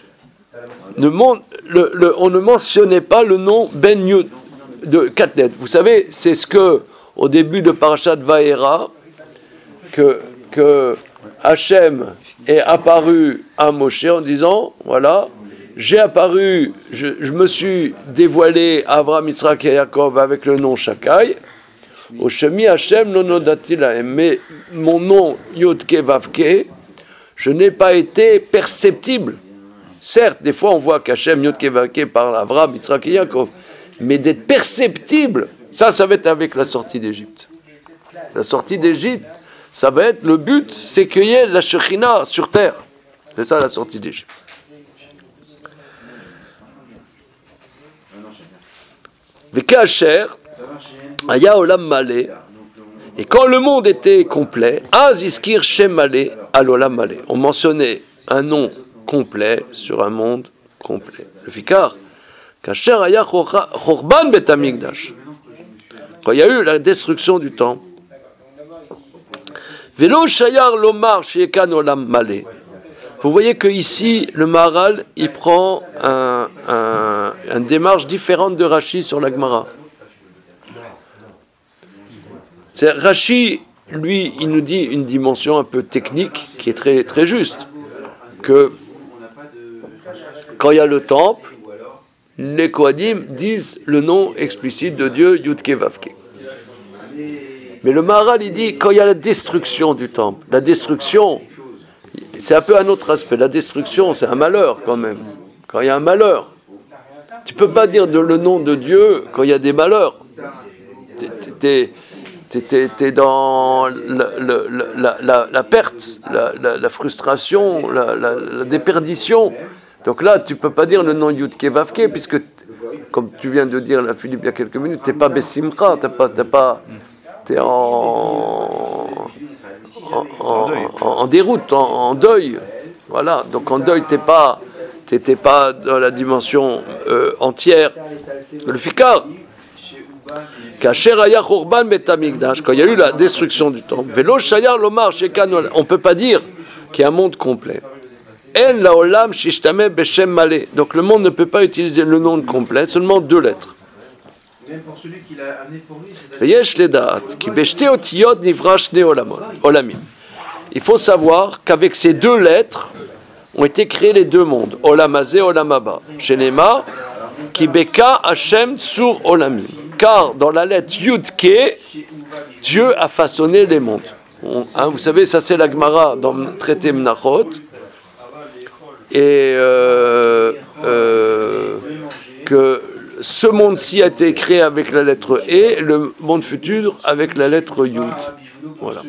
on ne mentionnait pas le nom Ben Yud de 4 lettres. Vous savez, c'est ce que, au début de Parashat Vaera, que Hachem est apparu à Moshe en disant, voilà, j'ai apparu, je me suis dévoilé à Abraham, Yitzhak et Yaakov avec le nom Shakai, au Shemi Hachem non nodati lahem, mais mon nom Yodke Vavke, je n'ai pas été perceptible. Certes, des fois on voit qu'Hachem Yodke Vavke parle à Abraham, Yitzhak et Yaakov, mais d'être perceptible, ça va être avec la sortie d'Égypte. La sortie d'Égypte, ça va être le but, c'est qu'il y ait la Shekhinah sur terre. C'est ça la sortie d'Égypte. Vekacher, Aya Olam Malé, et quand le monde était complet, Aziskir Shem Malé, Al Olam Malé. On mentionnait un nom complet sur un monde complet. Le Fikar, Kacher Aya Chorban Bet Hamikdash. Quand il y a eu la destruction du temple, Velo Shayar Lomar Shekan Olam Malé. Vous voyez que ici, le Maharal, il prend une démarche différente de Rashi sur la Gemara. Rashi, lui, il nous dit une dimension un peu technique qui est très, très juste. Que quand il y a le temple, les Kohanim disent le nom explicite de Dieu, Yudke Vavke. Mais le Maharal, il dit, quand il y a la destruction du temple, la destruction, c'est un peu un autre aspect. La destruction, c'est un malheur quand même. Quand il y a un malheur, tu ne peux pas dire le nom de Dieu quand il y a des malheurs. T'es dans la perte, la frustration, la déperdition. Donc là, tu ne peux pas dire le nom Yudke Vavke, puisque, comme tu viens de dire, là, Philippe, il y a quelques minutes, tu n'es pas Bessimcha, tu es en déroute, en deuil. Voilà, donc en deuil, tu n'étais pas dans la dimension entière. Le Fikar, Kacher Aya Chorban Bet Hamikdash, quand il y a eu la destruction du temple, Velo Shayar Lomar Shekan, on ne peut pas dire qu'il y a un monde complet. En la Olam Shishtame Beshem Malé. Donc le monde ne peut pas utiliser le nom complet, seulement 2 lettres. Même pour celui qui l'a amené pour lui, il faut savoir qu'avec ces 2 lettres ont été créés les 2 mondes, Olam Hazeh, Olam Haba. Shenema, Ki Beka Hashem Tsur Olamim. Car dans la lettre Yud-Ke, Dieu a façonné les mondes. Vous savez, ça c'est la Gemara dans le traité Menachot. Et que ce monde-ci a été créé avec la lettre E, le monde futur avec la lettre Yud. Voilà.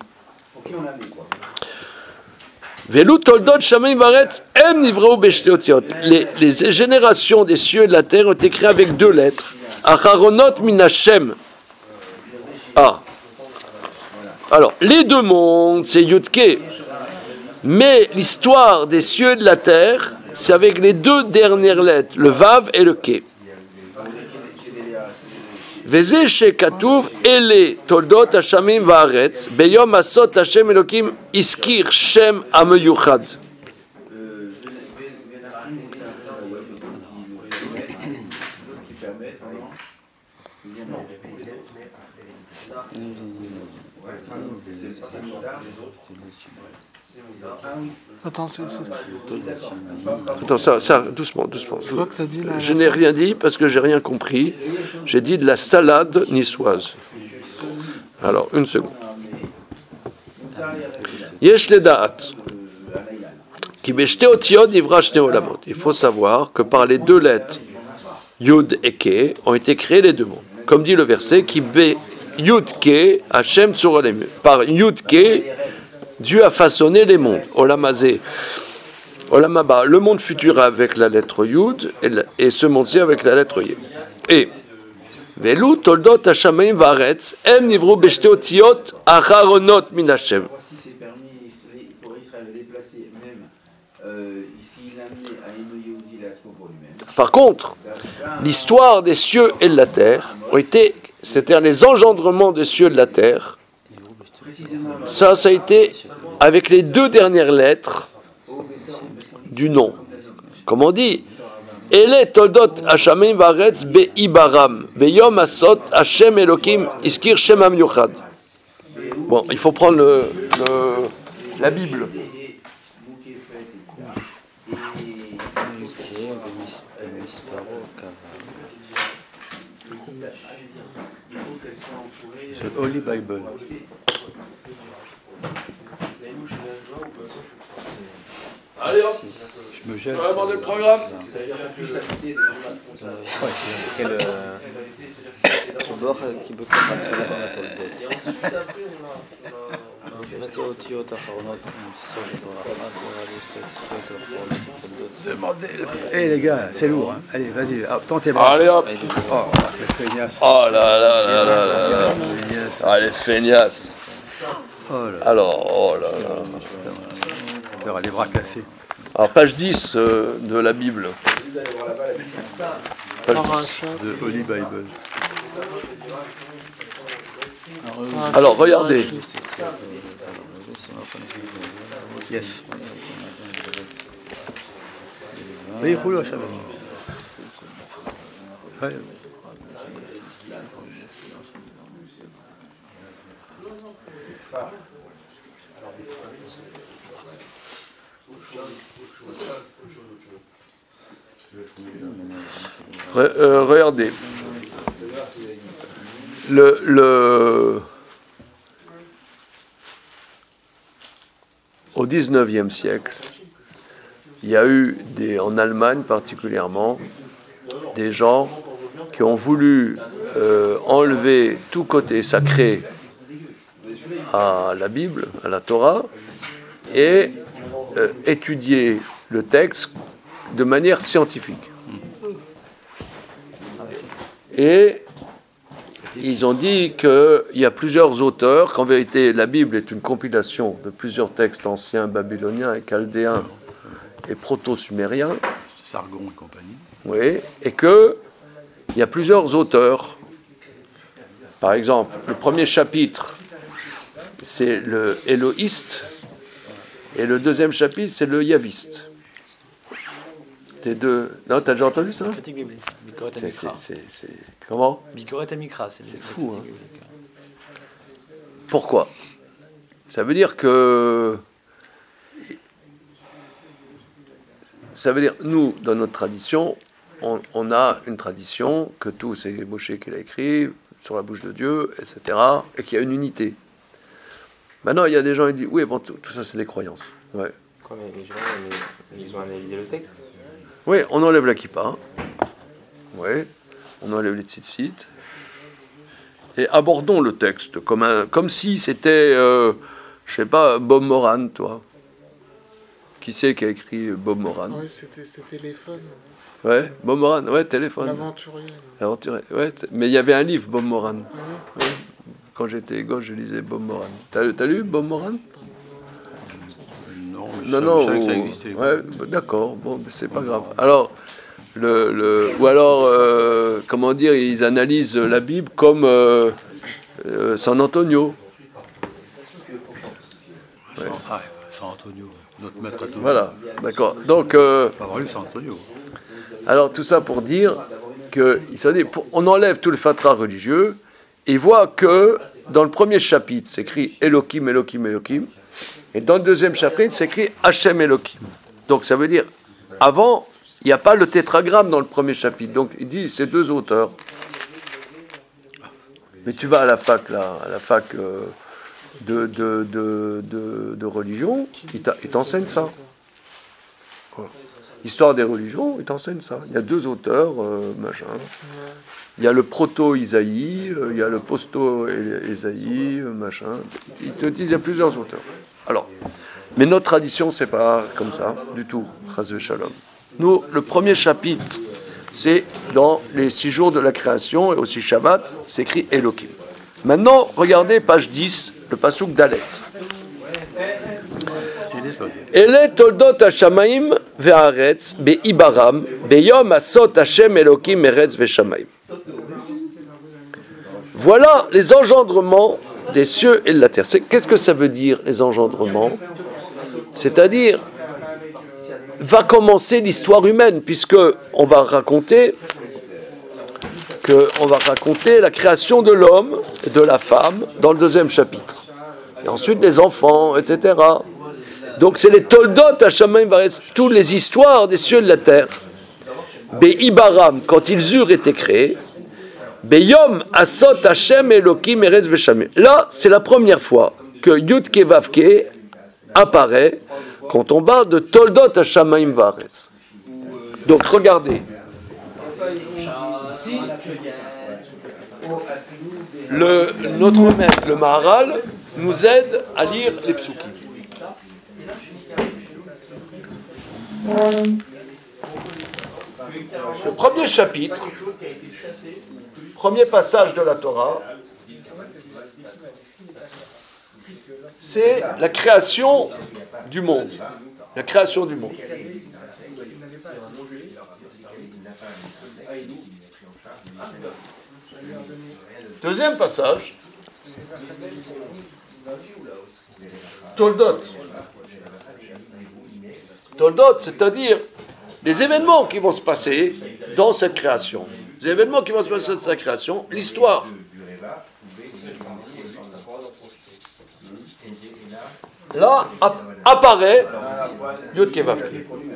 Les générations des cieux et de la terre ont été créées avec deux lettres. Acharonot min Hashem. Ah. Alors, les deux mondes, c'est Yud-Ke. Mais l'histoire des cieux et de la terre, c'est avec les deux dernières lettres, le Vav et le Ke. וזה שכתוב אלה תולדות השמים והארץ ביום עשות השם אלוקים הזכיר שם המיוחד. Attends, Attends, ça, doucement. c'est quoi que t'as dit là? Je n'ai rien dit parce que j'ai rien compris. J'ai dit de la salade niçoise. Alors, une seconde. Yesh ledaat. Ki beshte otiot ivra shne olamot. Il faut savoir que par les deux lettres Yud et Ke ont été créés les deux mondes. Comme dit le verset, qui be Yud Ke Hashem tsuralem. Par Yud Ke, Dieu a façonné les mondes. Olamazé. Olamaba, le monde futur avec la lettre Yud et ce monde-ci avec la lettre Yé. Et Velu toldot hashamayim vaaretz em nivru beshte otiot acharonot min Hashem. Si c'est permis pour Israël de déplacer même s'il a mis à Eno Yehudi l'asco pour lui-même. Par contre, l'histoire des cieux et de la terre c'est-à-dire les engendrements des cieux et de la terre, ça a été avec les deux dernières lettres du nom. Comme on dit, Ele toldot hashamim vaaretz be'ibaram beyom asot Hashem Elokim iskir shem hamiuchad. Bon, il faut prendre la Bible. The Holy Bible. Allez hop, Je me jette. on va demander le programme. quel ציבור קיבוץ המתחילה במתולדות. שתי אותיות אחרונות מסוד ברכה, שתי אותיות אחרונות בתולדות. Demandez. Eh les gars, c'est lourd. Hein. Allez, vas-y, tentez bras. Allez hop. Oh, les feignasses. Oh là là là là là là. Ah, les feignasses. Oh là là. Alors, oh là là. Il aura les bras cassés. Alors, page 10 de la Bible. Page 10. The Holy Bible. Alors, regardez. Yes. Oui, roule au chemin. Ouais. Regardez. Au XIXe siècle, il y a eu en Allemagne particulièrement, des gens qui ont voulu enlever tout côté sacré à la Bible, à la Torah, et étudier le texte de manière scientifique. Et ils ont dit qu'il y a plusieurs auteurs, qu'en vérité la Bible est une compilation de plusieurs textes anciens, babyloniens et chaldéens et proto-sumériens. Sargon et compagnie. Oui, et qu'il y a plusieurs auteurs. Par exemple, le premier chapitre, c'est le Élohiste, et le deuxième chapitre, c'est le Yaviste. Non, t'as déjà entendu ça? critique biblique. Bikoret Amikra. Comment? Bikoret Amikra, c'est fou, hein. Pourquoi? Ça veut dire que... Ça veut dire, nous, dans notre tradition, on a une tradition que tout, c'est Moshe qui l'a écrit, sur la bouche de Dieu, etc., et qu'il y a une unité. Maintenant, il y a des gens qui disent, oui, bon, tout ça, c'est des croyances. Ouais. Quoi, mais les gens, ils ont analysé le texte. Oui, on enlève la kippa. Oui, on enlève les tzitzit. Et abordons le texte comme si c'était, je sais pas, Bob Moran, toi. Qui c'est qui a écrit Bob Moran? Oui, c'était téléphone. Ouais, Bob Moran, ouais, téléphone. L'aventurier. Ouais, mais il y avait un livre, Bob Moran. Ah oui. Ouais. Quand j'étais gosse, je lisais Bob Moran. T'as lu Bob Moran? Non, Non, je savais que ça existait. ouais, d'accord, bon, mais c'est pas grave. Alors, ou alors, comment dire, ils analysent la Bible comme San Antonio. Ouais. San Antonio, notre maître à tous. Voilà, d'accord. Donc, Pas avoir lu San Antonio. alors tout ça pour dire que on enlève tout le fatras religieux et voit que dans le premier chapitre, c'est écrit Elohim, Elohim, Elohim, et dans le deuxième chapitre, c'est écrit Hachem Elohim. Donc ça veut dire, avant, il n'y a pas le tétragramme dans le premier chapitre. Donc il dit, c'est deux auteurs. Mais tu vas à la fac, là, à la fac de religion, il t'enseigne ça. Voilà. Histoire des religions, il t'enseigne ça. Il y a deux auteurs, machin. Il y a le proto-Isaïe, il y a le posto-Isaïe, machin. Ils te disent, il y a plusieurs auteurs. Alors, mais notre tradition, c'est pas comme ça, du tout. Chas v'shalom. Nous, le premier chapitre, c'est dans les 6 jours de la création, et aussi Shabbat, c'est écrit Elohim. Maintenant, regardez page 10, le pasuk d'Alet. Ele toldot hashamayim ve'aretz be'ibaram beyom asot Hashem Elohim eretz ve'shamayim. Voilà les engendrements des cieux et de la terre. Qu'est-ce que ça veut dire, les engendrements? C'est-à-dire, va commencer l'histoire humaine, puisque on va raconter la création de l'homme et de la femme dans le deuxième chapitre. Et ensuite les enfants, etc. Donc c'est les toldot hashamayim varetz, toutes les histoires des cieux et de la terre. Be'ibaram, quand ils eurent été créés. Beyom asot Hashem Elohim eretz ve'shamayim. Là, c'est la première fois que Yud Ke Vav Ke apparaît quand on parle de toldot hashamayim varetz. Donc regardez. Ici, notre maître, le Maharal, nous aide à lire les psukim. Le premier chapitre, premier passage de la Torah, c'est la création du monde. La création du monde. Deuxième passage, Toldot. Toldot, c'est-à-dire les événements qui vont se passer dans cette création. Les événements qui vont se passer dans cette création, l'histoire. Là apparaît Yud Ke Vav Ke.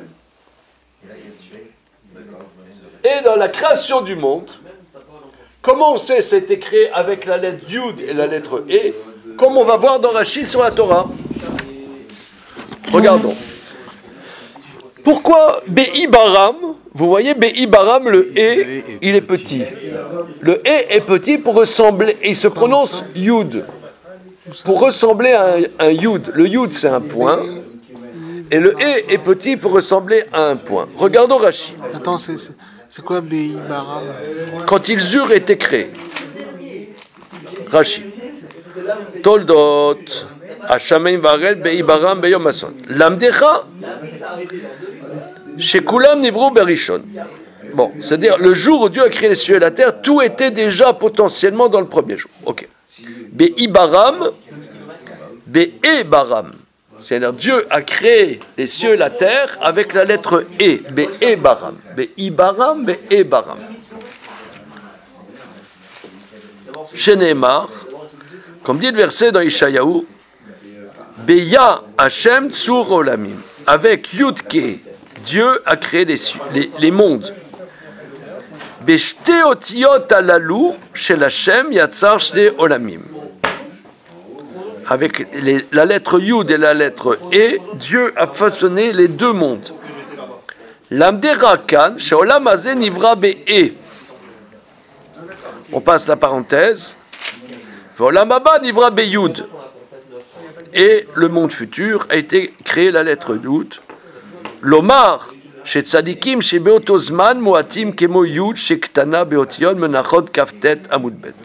Et dans la création du monde, comment on sait que ça a été créé avec la lettre Yud et la lettre E, comme on va voir dans Rashi sur la Torah. Regardons. Pourquoi Be'ibaram, vous voyez Be'ibaram, le E, il est petit. Le E est petit pour ressembler, il se prononce Yud, pour ressembler à un Yud. Le Yud c'est un point, et le E est petit pour ressembler à un point. Regardons Rashi. Attends, c'est quoi Be'ibaram? Quand ils eurent été créés. Rashi. Toldot, Hashamayim varetz be'ibaram beyom asot. Lamdecha, shekulam nivru berishon. Bon, c'est-à-dire le jour où Dieu a créé les cieux et la terre, tout était déjà potentiellement dans le premier jour. Ok. Be'ibaram, be'ebaram. C'est-à-dire Dieu a créé les cieux et la terre avec la lettre E. Be'ebaram. Be'ibaram, be'ebaram. Sheneemar, comme dit le verset dans Ishayahu, Beya Hashem Tsur Olamim. Avec Yudke, Dieu a créé les mondes. Beshte Otiot Alalu, Shel Hashem Yatzar Shne Olamim. avec la lettre Yud et la lettre E, Dieu a façonné les deux mondes. L'amdera kan, she'olam hazeh nivra be'e. On passe la parenthèse. Ve'olam haba nivra be'yud. Et le monde futur a été créé la lettre Yud. Lomar, she'tzadikim she'beoto zman moatim kemo Yud she'ktana be'otion menachot kaftet amud bet.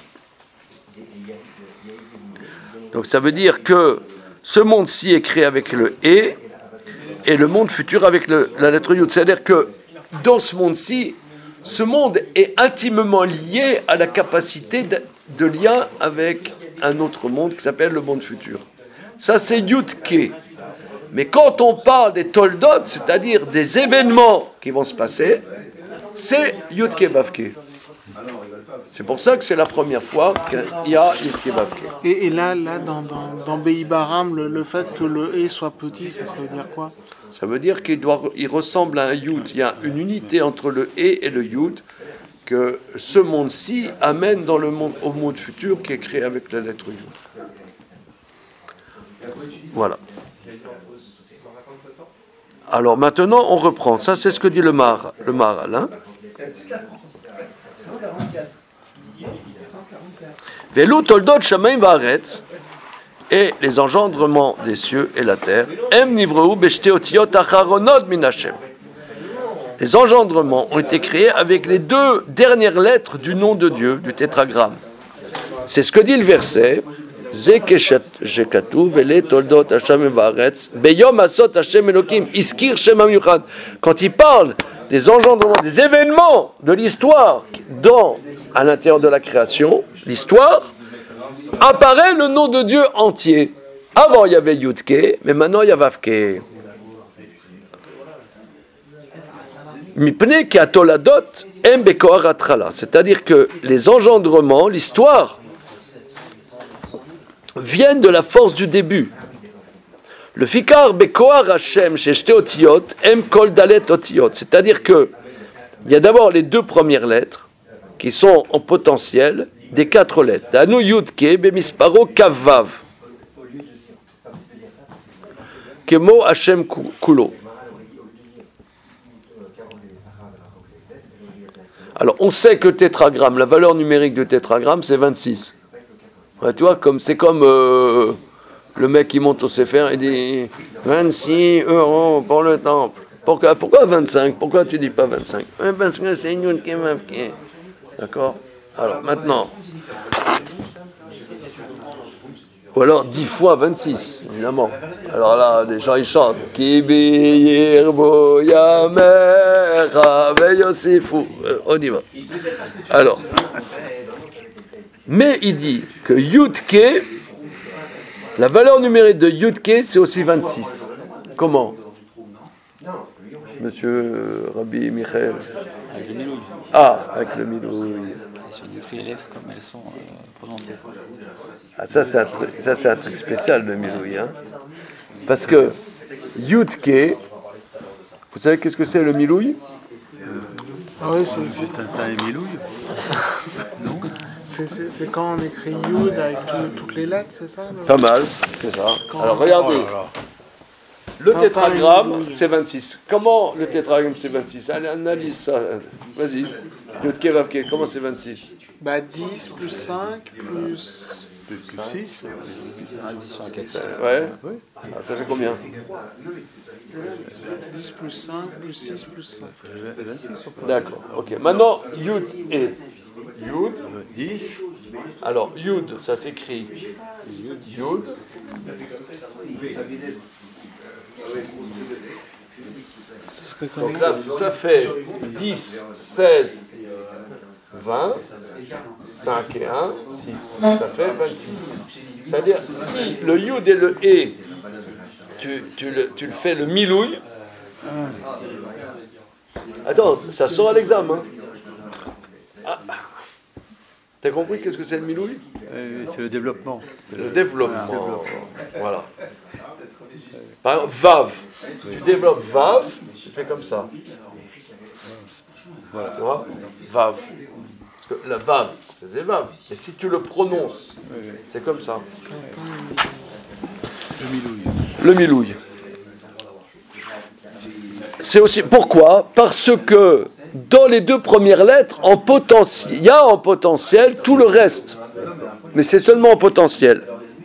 Donc ça veut dire que ce monde-ci est créé avec le « et » et le monde futur avec la lettre « yud ». C'est-à-dire que dans ce monde-ci, ce monde est intimement lié à la capacité de lien avec un autre monde qui s'appelle le monde futur. Ça, c'est Yud-Ke. Mais quand on parle des Toldot, c'est-à-dire des événements qui vont se passer, c'est Yud-Ke Vav-Ke. C'est pour ça que c'est la première fois qu'il y a Yud-Ke Vav-Ke. Et là dans Beïbaram, le fait que le E soit petit, ça veut dire quoi? Ça veut dire qu'il ressemble à un Yud. Il y a une unité entre le E et le Yud que ce monde-ci amène au monde futur qui est créé avec la lettre Yud. Voilà. Alors maintenant, on reprend. Ça, c'est ce que dit le Maharal. Hein? Velu toldot shamayim va'aretz, et les engendrements des cieux et la terre. Em nivreu b'shte otiyot acharonot min Hashem. Les engendrements ont été créés avec les deux dernières lettres du nom de Dieu, du tétragramme. C'est ce que dit le verset. Ze keshekatuv vele toldot Hashem va'aretz beyom asot Hashem Elokim iskir shem hamiuchad. Quand il parle des engendrements, des événements de l'histoire à l'intérieur de la création, l'histoire, apparaît le nom de Dieu entier. Avant, il y avait Yud-Ke, mais maintenant, il y a Vav-Ke. Mipne ki atoladot em bekoar atrala. C'est-à-dire que les engendrements, l'histoire, viennent de la force du début. Le fikar bekoar Hashem sheshte otiyot em kol dalet otiyot. C'est-à-dire que il y a d'abord les deux premières lettres qui sont en potentiel des quatre lettres. Danu Yud-Ke bemisparo kavav. Kemo Hashem kulo. Alors, on sait que le tétragramme, la valeur numérique du tétragramme, c'est 26. Ouais, tu vois, c'est comme le mec qui monte au Sefer et dit 26 € pour le temple. Pourquoi 25? Pourquoi tu dis pas 25? Parce que c'est une Yud-Ke Vav-Ke. D'accord? Alors, maintenant. Ou alors 10 fois 26, évidemment. Alors là, les gens ils chantent. On y va. Alors. Mais il dit que Yud-Ke, la valeur numérique de Yud-Ke, c'est aussi 26. Comment? Monsieur Rabbi Michael. Avec le milouï. Ah, avec le milouï. J'ai écrit les lettres comme elles sont prononcées. Ah, ça c'est un truc spécial de milouï. Hein? Parce que Yud-Ke, vous savez qu'est-ce que c'est le milouï? Ah oui, c'est Tintin et Milouille. Non? C'est quand on écrit Yud avec toutes les lettres, c'est ça? Pas mal, c'est ça. Alors regardez. Le tétragramme, c'est 26. Comment le tétragramme, c'est 26? Allez, analyse ça. Vas-y. Yud-Ke Vav-Ke, comment c'est 26? 10 plus 5 plus 6. Addition à quelque Ouais. Ah, ça fait combien? 10 plus 5 plus 6 plus 5. D'accord, ok. Maintenant, Yud et Yud. 10. Alors, Yud, ça s'écrit Yud. Donc là, ça fait 10, 16, 20, 5 et 1, 6. Ça fait 26. C'est-à-dire, si le Yud et le E, tu le fais le milouï. Attends, ça sort à l'examen. Ah. T'as compris qu'est-ce que c'est le milouï? C'est le développement. Le développement. Voilà. Par exemple, Vav. Tu développes Vav, tu fais comme ça. Voilà. Tu vois? Vav. Parce que la vav, c'est vav. Et si tu le prononces, c'est comme ça. Le milouï. C'est aussi pourquoi? Parce que dans les deux premières lettres, en potentiel, il y a en potentiel tout le reste, mais c'est seulement en potentiel.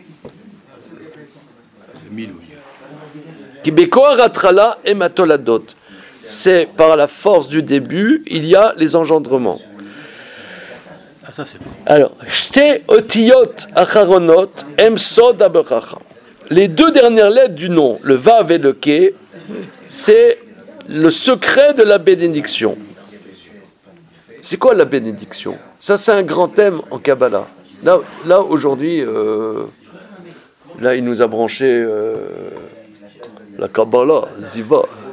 C'est par la force du début, il y a les engendrements. Ah, ça, c'est bon. Alors, shte otiyot acharonot em sod habracha. Les deux dernières lettres du nom, le vav et le ke, c'est le secret de la bénédiction. C'est quoi la bénédiction? Ça, c'est un grand thème en Kabbalah. Là aujourd'hui, là, il nous a branché la Kabbalah, Ziva.